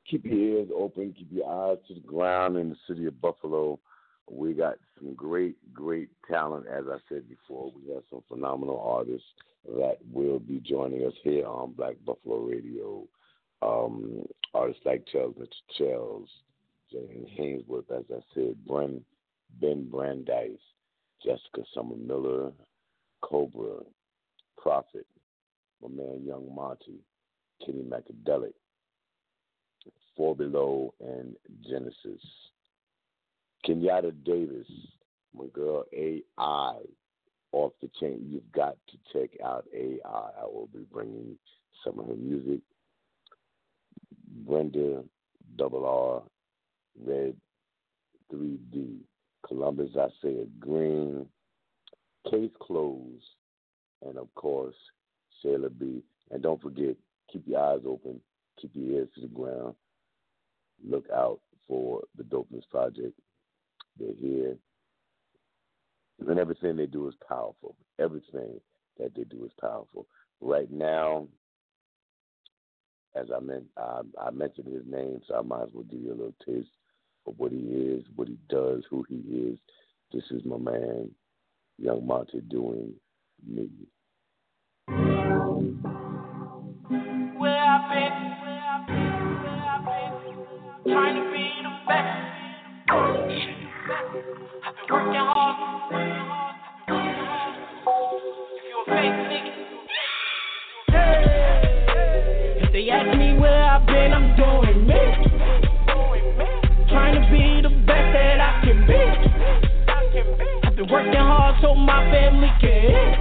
B: keep your ears open, keep your eyes to the ground in the city of Buffalo. We got some great, great talent, as I said before. We have some phenomenal artists that will be joining us here on Black Buffalo Radio. Artists like Mr. Chels, Jane Hainsworth, as I said, Ben Brandeis, Jessica Summer Miller, Cobra, Prophet, my man Young Monty, Kenny Macadelic, Four Below, and Genesis. Kenyatta Davis, my girl AI, off the chain. You've got to check out AI. I will be bringing some of her music. Brenda RR, Red 3D, Columbus Isaiah Green, Case Closed, and of course, Sailor B. And don't forget, keep your eyes open, keep your ears to the ground. Look out for the Dopeness Project. They're here. And everything they do is powerful. Everything that they do is powerful. Right now, as I mentioned his name, so I might as well give you a little taste of what he is, what he does, who he is. This is my man, Young Monty, doing me.
F: Where I've been, trying to be the best. I've been working hard. If you're a fake nigga, if they ask me where I've been, I'm doing me. Trying to be the best that I can be. I've been working hard so my family can eat.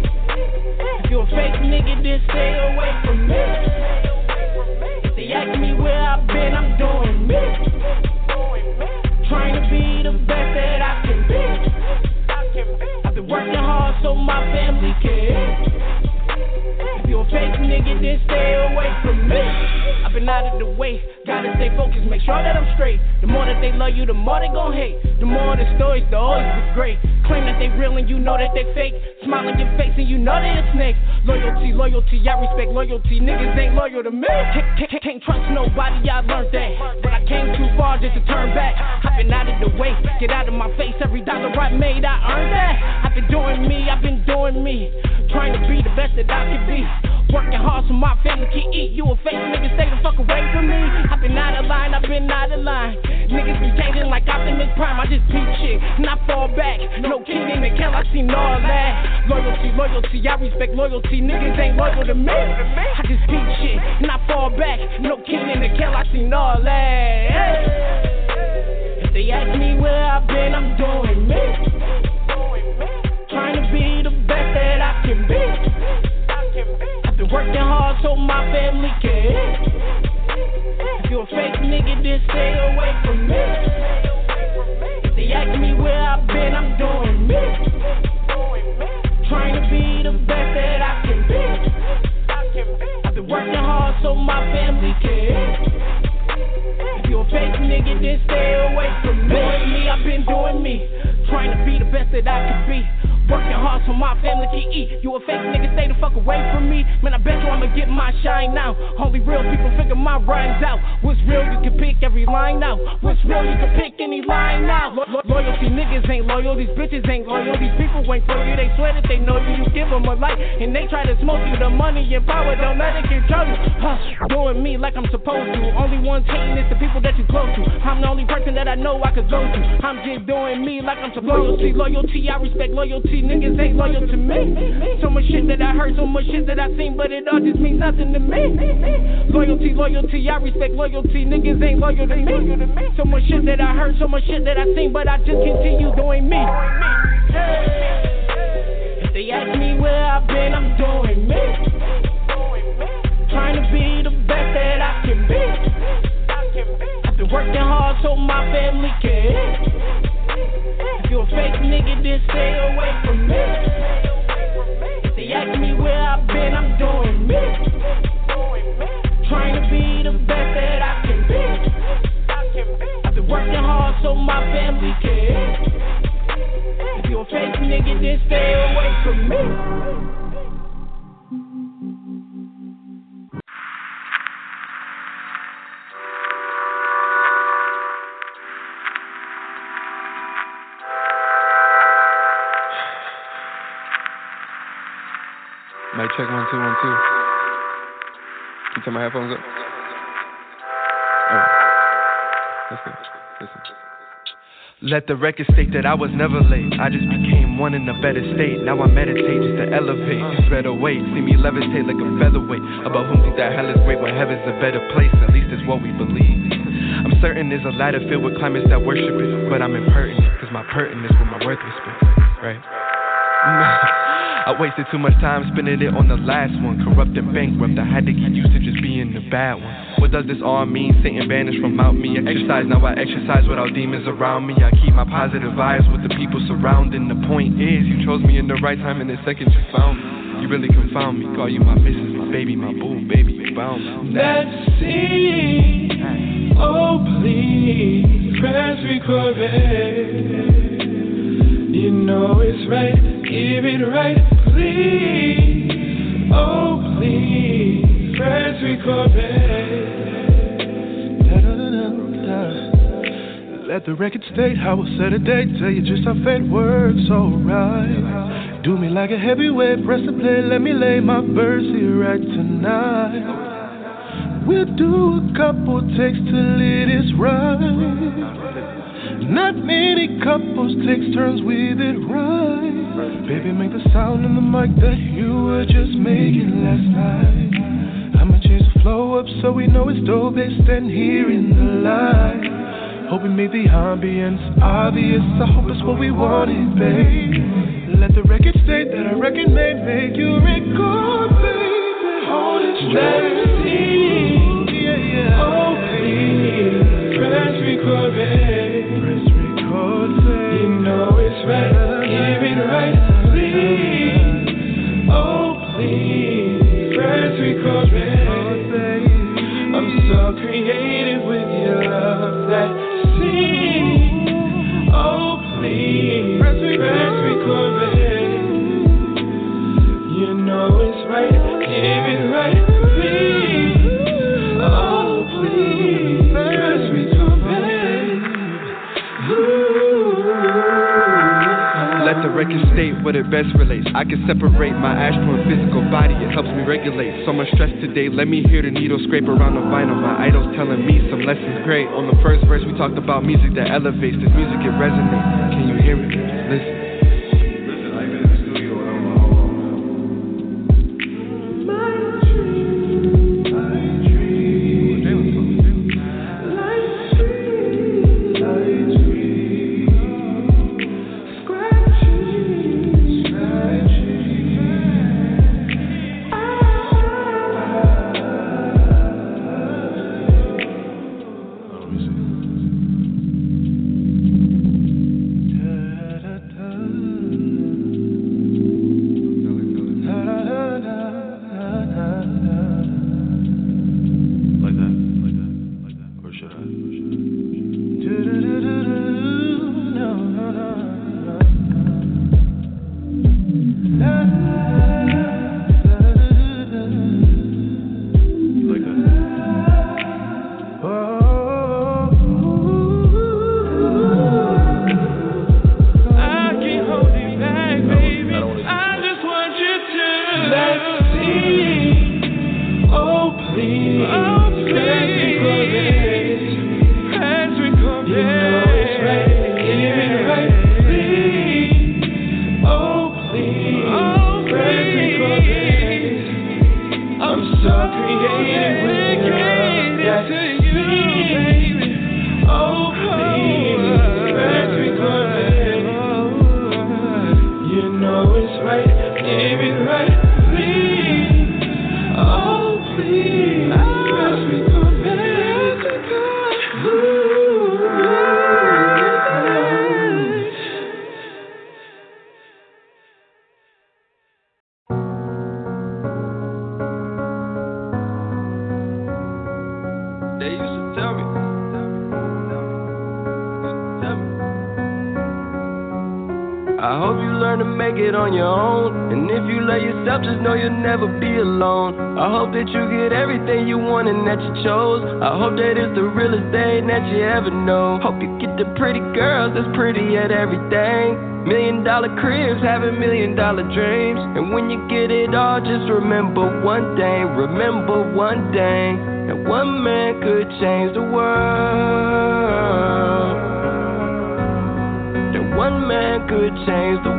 F: If you're a fake nigga, then stay away from me. If they ask me where I've been, I'm doing me. Trying to be the best that I can be. I've been working hard so my family can eat. If you're a fake nigga, then stay away from me. I've been out of the way, gotta stay focused, make sure that I'm straight. The more that they love you, the more they gon' hate. The more the stories, the always be great. Claim that they real and you know that they fake. Smile on your face and you know that it's snakes. Loyalty, I respect loyalty. Niggas ain't loyal to me. Can't trust nobody, I learned that. But I came too far just to turn back. I've been out of the way, get out of my face. Every dollar I made, I earned that. I've been doing me. Trying to be the best that I can be. Working hard so my family can eat. You a fake nigga, stay the fuck away from me. I've been out of line. Niggas be changing like Optimus Prime. I just peep shit and I fall back. No Keenan and Kel, I seen all that. Loyalty, I respect loyalty. Niggas ain't loyal to me. I just peep shit and I fall back. No Keenan and Kel, I seen all that. Hey. If they ask me where I've been, I'm doing me. Trying to be the best that I can be. I've been working hard so my family can eat. If you're a fake nigga, then stay away from me. If they ask me where I've been, I'm doing me. Trying to be the best that I can be. I've been working hard so my family can eat. If you're a fake nigga, then stay away from me. Doing me, I've been doing me. Trying to be the best that I can be. Working hard so my family can eat. You a fake nigga, stay the fuck away from me. Man, I bet you I'ma get my shine now. Only real people figure my rhymes out. What's real, you can pick every line out. What's real, you can pick any line out. Loyalty, niggas ain't loyal. These bitches ain't loyal. These people ain't for you. They swear that they know you. You give them a light and they try to smoke you. The money and power, don't let it control you. Doing me like I'm supposed to. Only ones hating is the people that you close to. I'm the only person that I know I could go to. I'm just doing me like I'm supposed to. Loyalty, I respect loyalty. Niggas ain't loyal to me. So much shit that I heard, so much shit that I seen, but it all just means nothing to me. Loyalty, I respect loyalty. Niggas ain't loyal to me. So much shit that I heard, so much shit that I seen, but I just continue doing me. If they ask me where I've been, I'm doing me. Trying to be the best that I can be. I've been working hard so my family can eat. If you're a fake nigga, then stay away from me. If they ask me where I've been, I'm doing me. Trying to be the best that I can be. I've been working hard so my family can eat. If you're a fake nigga, then stay away from me.
Q: Mic check 1 2 1 2. Can you turn my headphones up? Alright. Let's go. Listen. Let the record state that I was never late. I just became one in a better state. Now I meditate just to elevate. Better way. See me levitate like a featherweight. About whom think that hell is great when heaven's a better place. At least it's what we believe. I'm certain there's a ladder filled with climates that worship it. But I'm impertinent, cause my pertinence with my worthless spit. Right? I wasted too much time spending it on the last one. Corrupt and bankrupt, I had to get used to just being the bad one. What does this all mean? Satan banished from out me. Exercise, now I exercise without demons around me. I keep my positive vibes with the people surrounding. The point is, you chose me in the right time and the second you found me. You really confound me. Call you my missus, my baby, my boo, baby, you found me.
F: Let's see. Oh please, press record, babe. You know it's right, give it right, please. Oh please, press record, babe. Let the record state how we'll set a date. Tell you just how fate works, alright. Do me like a heavyweight, press the play, let me lay my verse here right tonight. We'll do a couple takes till it is right. Not many couples takes turns with it right. Baby, make the sound in the mic that you were just making last night. I'ma change the flow up so we know it's dope. They stand here in the light. Hope we made the ambience obvious. I hope it's what we wanted, babe. Let the record state that a record may make you record, baby. Hold it straight. Let's see. Oh, please. Press record, babe. Press record, babe. You know it's right. Give it right, please. Oh, please. Press record, babe. I'm so creative with your love that sing. Oh, please. Press record, babe. You know it's right. Give it right, please. Oh, please, press record, babe. Let the record state what it best relates. I can separate my astral and physical body. It helps me regulate. So much stress today. Let me hear the needle scrape around the vinyl. My idol's telling me some lessons great. On the first verse, we talked about music that elevates. This music, it resonates. Can you hear it? Listen.
R: I hope you learn to make it on your own. And if you love yourself, just know you'll never be alone. I hope that you get everything you want and that you chose. I hope that it's the realest thing that you ever know. Hope you get the pretty girls that's pretty at everything. $1 million cribs, having $1 million dreams. And when you get it all, just remember one thing. Remember one thing. That one man could change the world. That one man could change the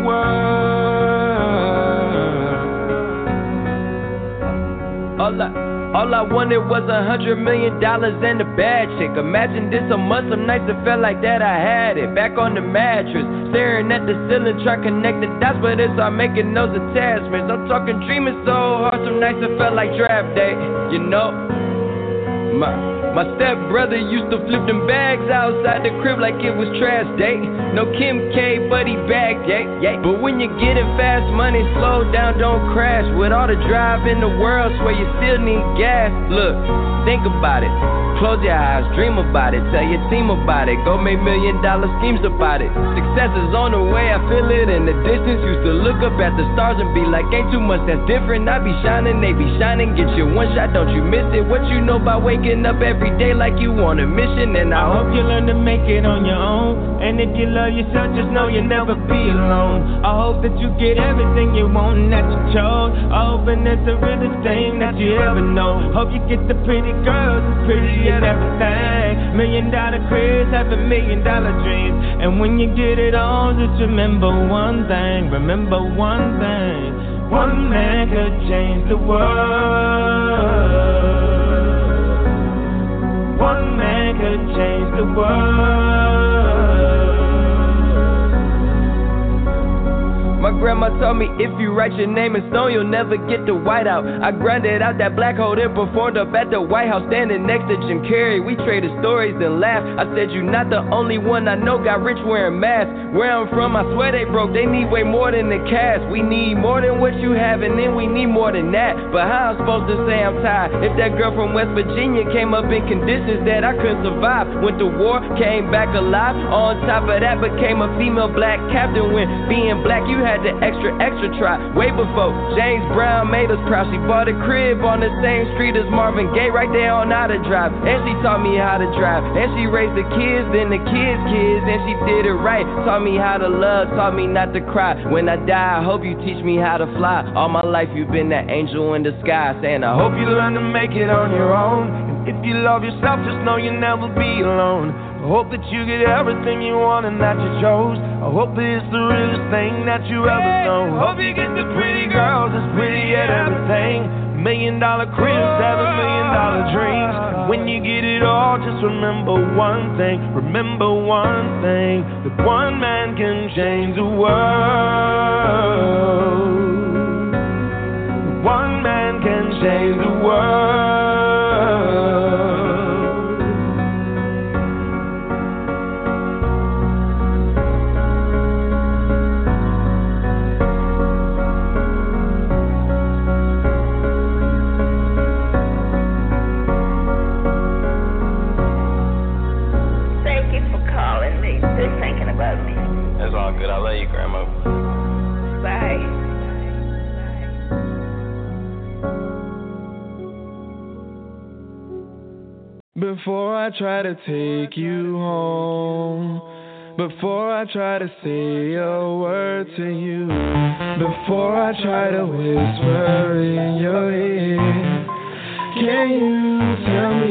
R: world. All I wanted was $100 million and a bad chick. Imagine this a month, some nights it felt like that I had it. Back on the mattress, staring at the ceiling, try connect the dots, but it's all making those attachments. I'm talking dreaming so hard, some nights it felt like draft day. You know, my stepbrother used to flip them bags outside the crib like it was trash day. No Kim K, but he bagged, yeah. But when you're getting fast money, slow down, don't crash. With all the drive in the world, swear you still need gas. Look, think about it. Close your eyes, dream about it. Tell your team about it. Go make $1 million schemes about it. Success is on the way, I feel it in the distance. Used to look up at the stars and be like, ain't too much that's different. I be shining, they be shining. Get you one shot, don't you miss it. What you know about waking up every day like you on a mission. And I hope you learn to make it on your own. And if you love yourself, just know you'll never be alone. I hope that you get everything you want and that you chose. I hope and it's the realest thing that you ever know. Hope you get the pretty girls that's pretty at everything. $1 million cribs, having $1 million dreams. And when you get it all, just remember one thing. Remember one thing. One man could change the world. One man could change the world. My grandma told me if you write your name in stone, you'll never get the white out. I grinded out that black hole, then performed up at the White House, standing next to Jim Carrey. We traded stories and laughed. I said, you're not the only one I know got rich wearing masks. Where I'm from, I swear they broke. They need way more than the cash. We need more than what you have, and then we need more than that. But how I'm supposed to say I'm tired if that girl from West Virginia came up in conditions that I couldn't survive? Went to war, came back alive. On top of that, became a female black captain. When being black, you had the extra try. Way before James Brown made us proud. She bought a crib on the same street as Marvin Gaye, right there on how to drive. And she taught me how to drive. And she raised the kids, then the kids. And she did it right. Taught me how to love, taught me not to cry. When I die, I hope you teach me how to fly. All my life you've been that angel in the sky, saying I hope you learn to make it on your own. And if you love yourself, just know you'll never be alone. I hope that you get everything you want and that you chose. I hope it's the realest thing that you ever know. Hope you get the pretty girls that's pretty at everything. $1 million cribs, have $1 million dreams. When you get it all, just remember one thing. Remember one thing. That one man can change the world. One man can change the world.
K: It's all good. I love you, Grandma.
I: Bye.
Q: Before I try to take you home, before I try to say a word to you, before I try to whisper in your ear, can you tell me?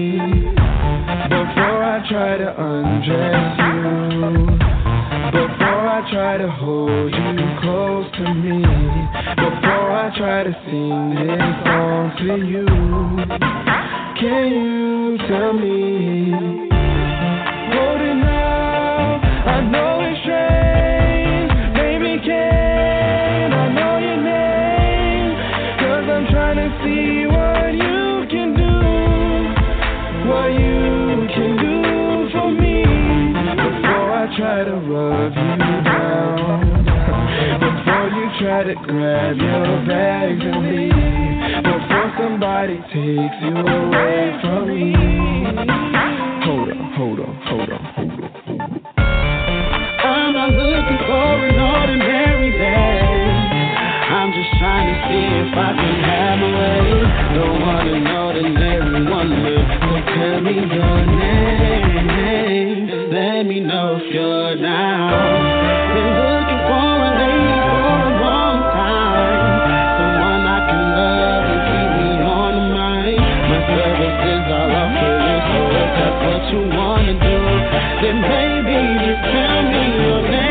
Q: Before I try to undress you, before I try to hold you close to me, before I try to sing this song to you, can you tell me? Holding up, I know it's strange, baby, can I know your name? 'Cause I'm trying to see what you can do, what you can do for me. Before I try to rub you down, before you try to grab your bags and leave, before somebody takes you away from me. Hold on. I'm not looking for it all.
F: then baby, just tell me your name.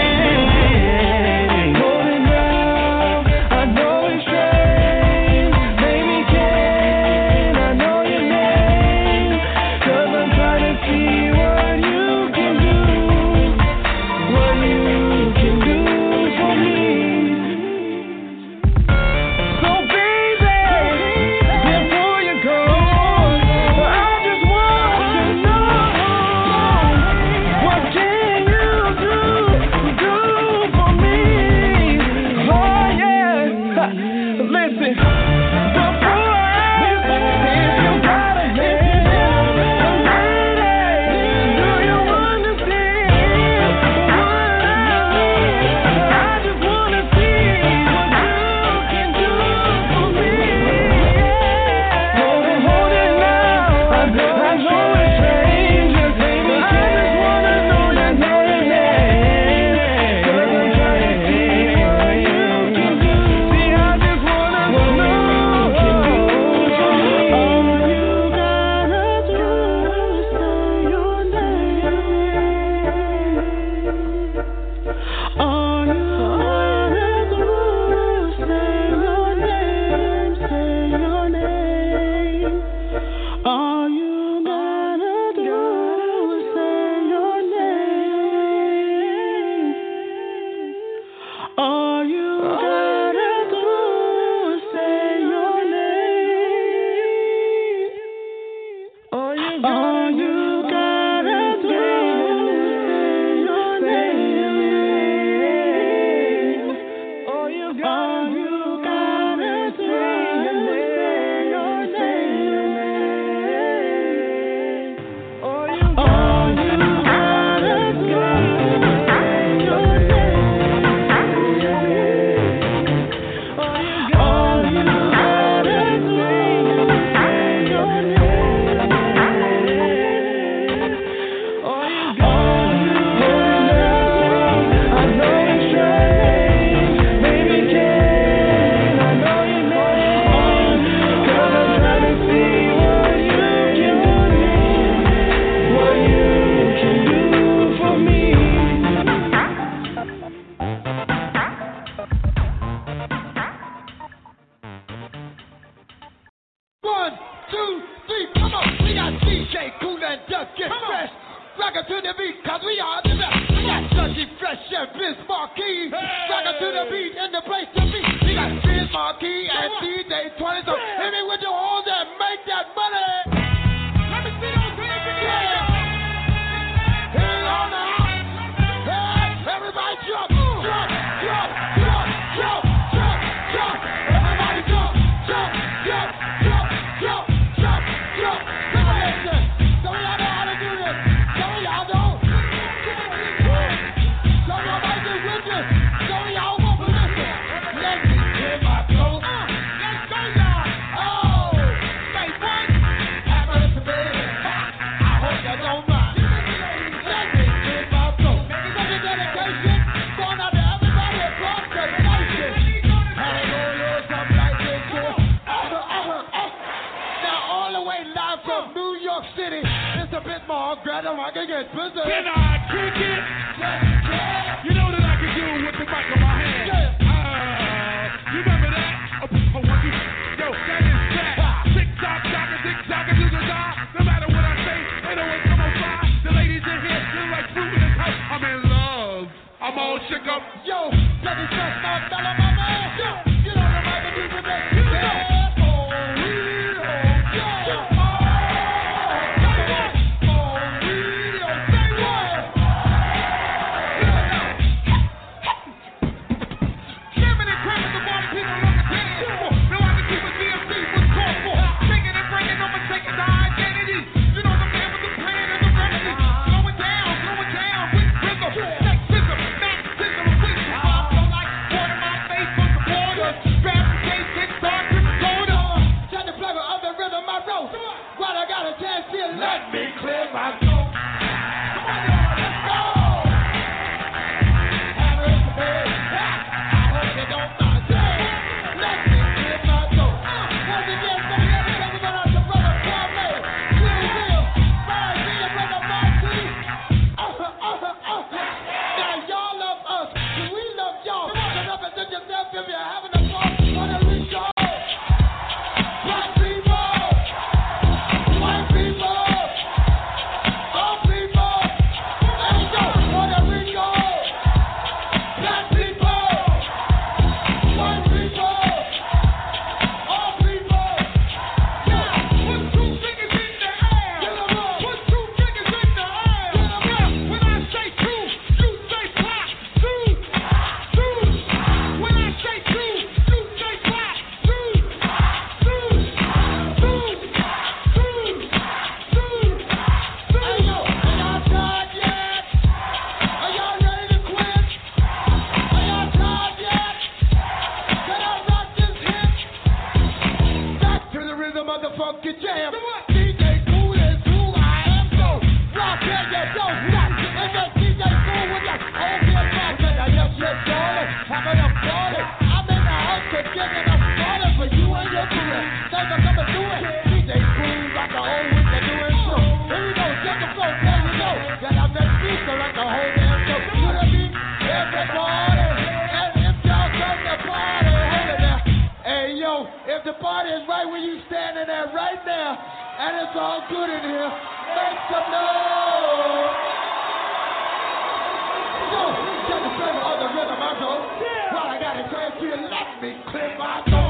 S: right there, and it's all good in here. Make some noise. So, check the flavor of the rhythm, I go. While I got it turned to you, let me clear my throat.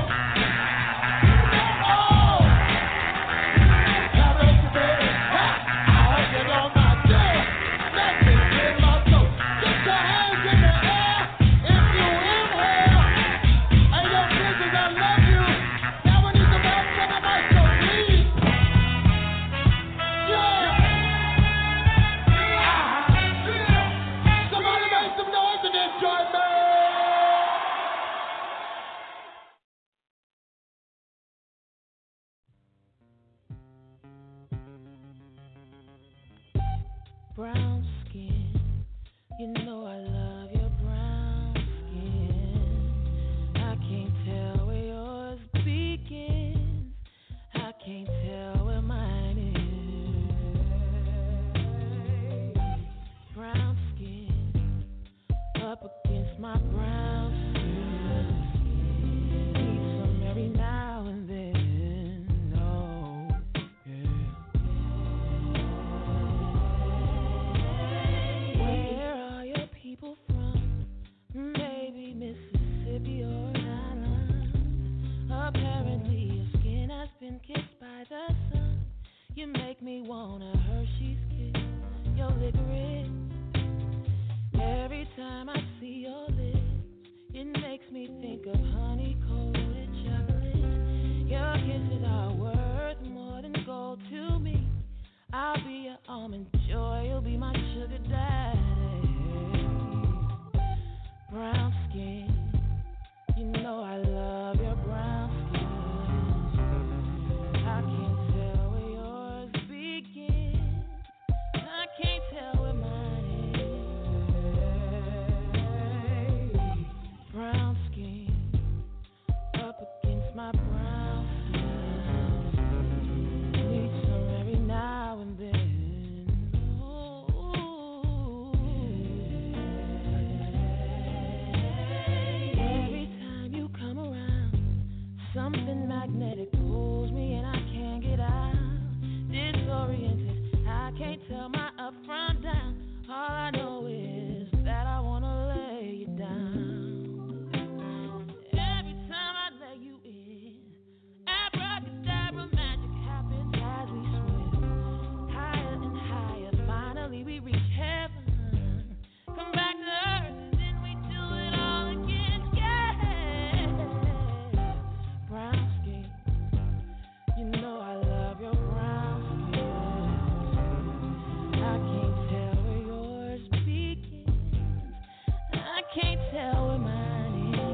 T: Brown skin, you know I love your brown skin. I can't tell where yours begins. I can't tell where mine is. Brown skin, up against my brown skin. Need some every now and then. Maybe Mississippi or Ireland. Apparently your skin has been kissed by the sun. You make me want a Hershey's kiss, your licorice. Every time I see your lips, it makes me think of honey-coated chocolate. Your kisses are worth more than gold to me. I'll be your almond joy, you'll be my sugar daddy. Brown skin, you know I love your brown skin. I can't tell where yours begins. I can't tell where mine is. Brown skin, up against my brown skin. Need some every now and then. Something magnetic pulls me and I can't get out. Disoriented, I can't tell my up from down. All I know is that I wanna lay you down. Every time I let you in, abracadabra magic happens as we swim. Higher and higher, finally we reach heaven. Come back to earth and then we do it all again, yeah. Brown skin, you know I love your brown skin. I can't tell where yours begins. I can't tell where mine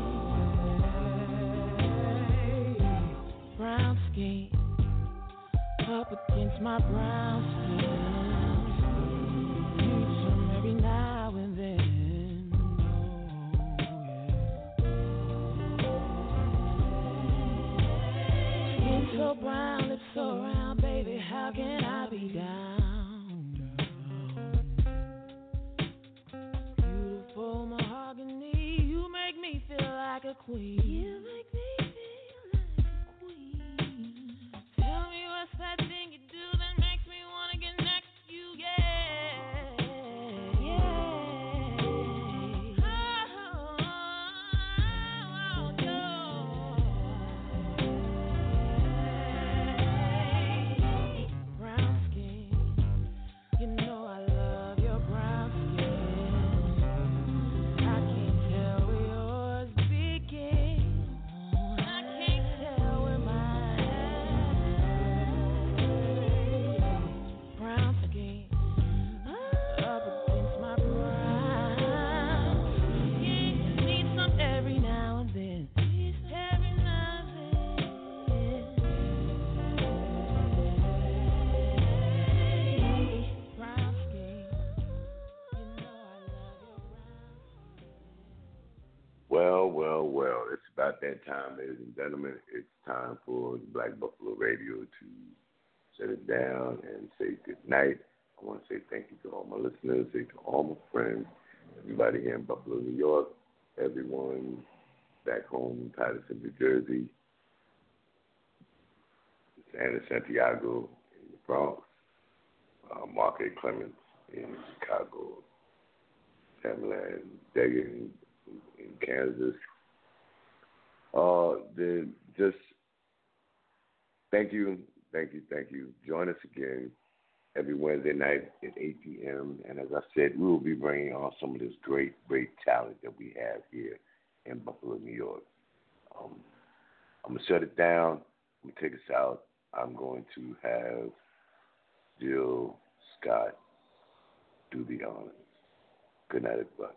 T: is. Brown skin, up against my brown skin. Need some every now and then. So brown, lips so round, baby, how can I be down? Beautiful mahogany, you make me feel like a queen. You make me feel like a queen. Tell me what's that thing you do that makes me wanna get next to you, yeah.
B: Well, it's about that time, ladies and gentlemen. It's time for the Black Buffalo Radio to shut it down and say good night. I want to say thank you to all my listeners, say to all my friends, everybody here in Buffalo, New York, everyone back home in Patterson, New Jersey. San Santiago in the Bronx, Mark A. Clements in Chicago, Tamland Degger in Kansas. Then just thank you. Join us again every Wednesday night at 8 p.m. And as I said, we will be bringing on some of this great talent that we have here in Buffalo, New York. I'm going to shut it down. I'm going to take us out. I'm going to have Jill Scott do the honors. Good night, everybody.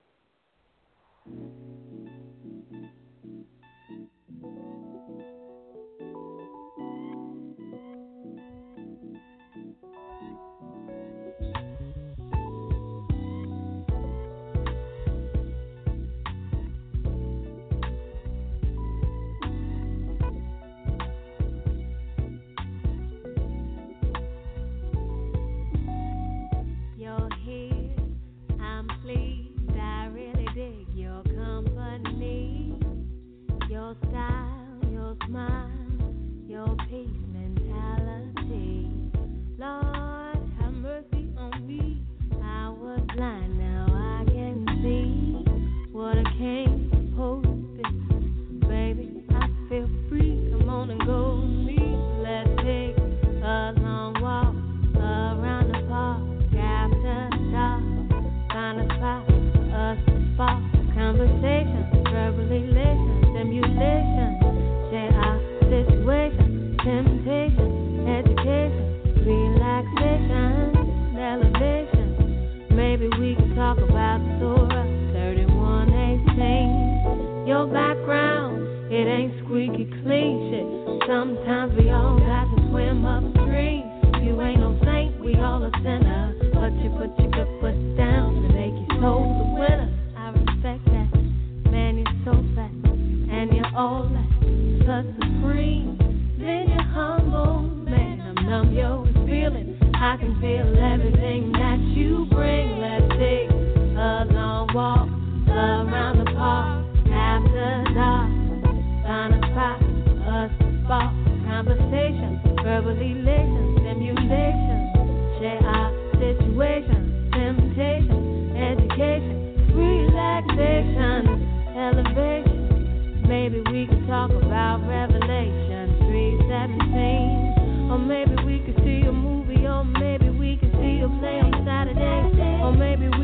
T: You're here, I'm pleased, I really dig your company, your style, your smile, your peace mentality. Lord, have mercy on me, I was blind, now I can see what a king's supposed to be. Baby, I feel free, come on and go with me, let's take a long walk around the park. Find a spot for us to spark conversation, verbal elation, stimulation, share our situation, temptation, education, relaxation, elevation. Maybe we can talk about Surah 31:18. Your background, it ain't squeaky clean shit. Sometimes we all got to swim upstream. You ain't no saint, we all a sinner. But you put your good foot down to make your soul the winner. I respect that. Man, you're so fat. And you're all that. Such supreme. Then you're humble. Man, I'm numb, yo, with feeling. I can feel everything that you bring. Let's take a long walk around the park after dark. Find a spot for us to spark conversation, verbal elation, stimulation, share our situation, temptation, education, relaxation, elevation. Maybe we could talk about Revelation 3:17. Or maybe we could see a movie, or maybe we could see a play on Saturday. Or maybe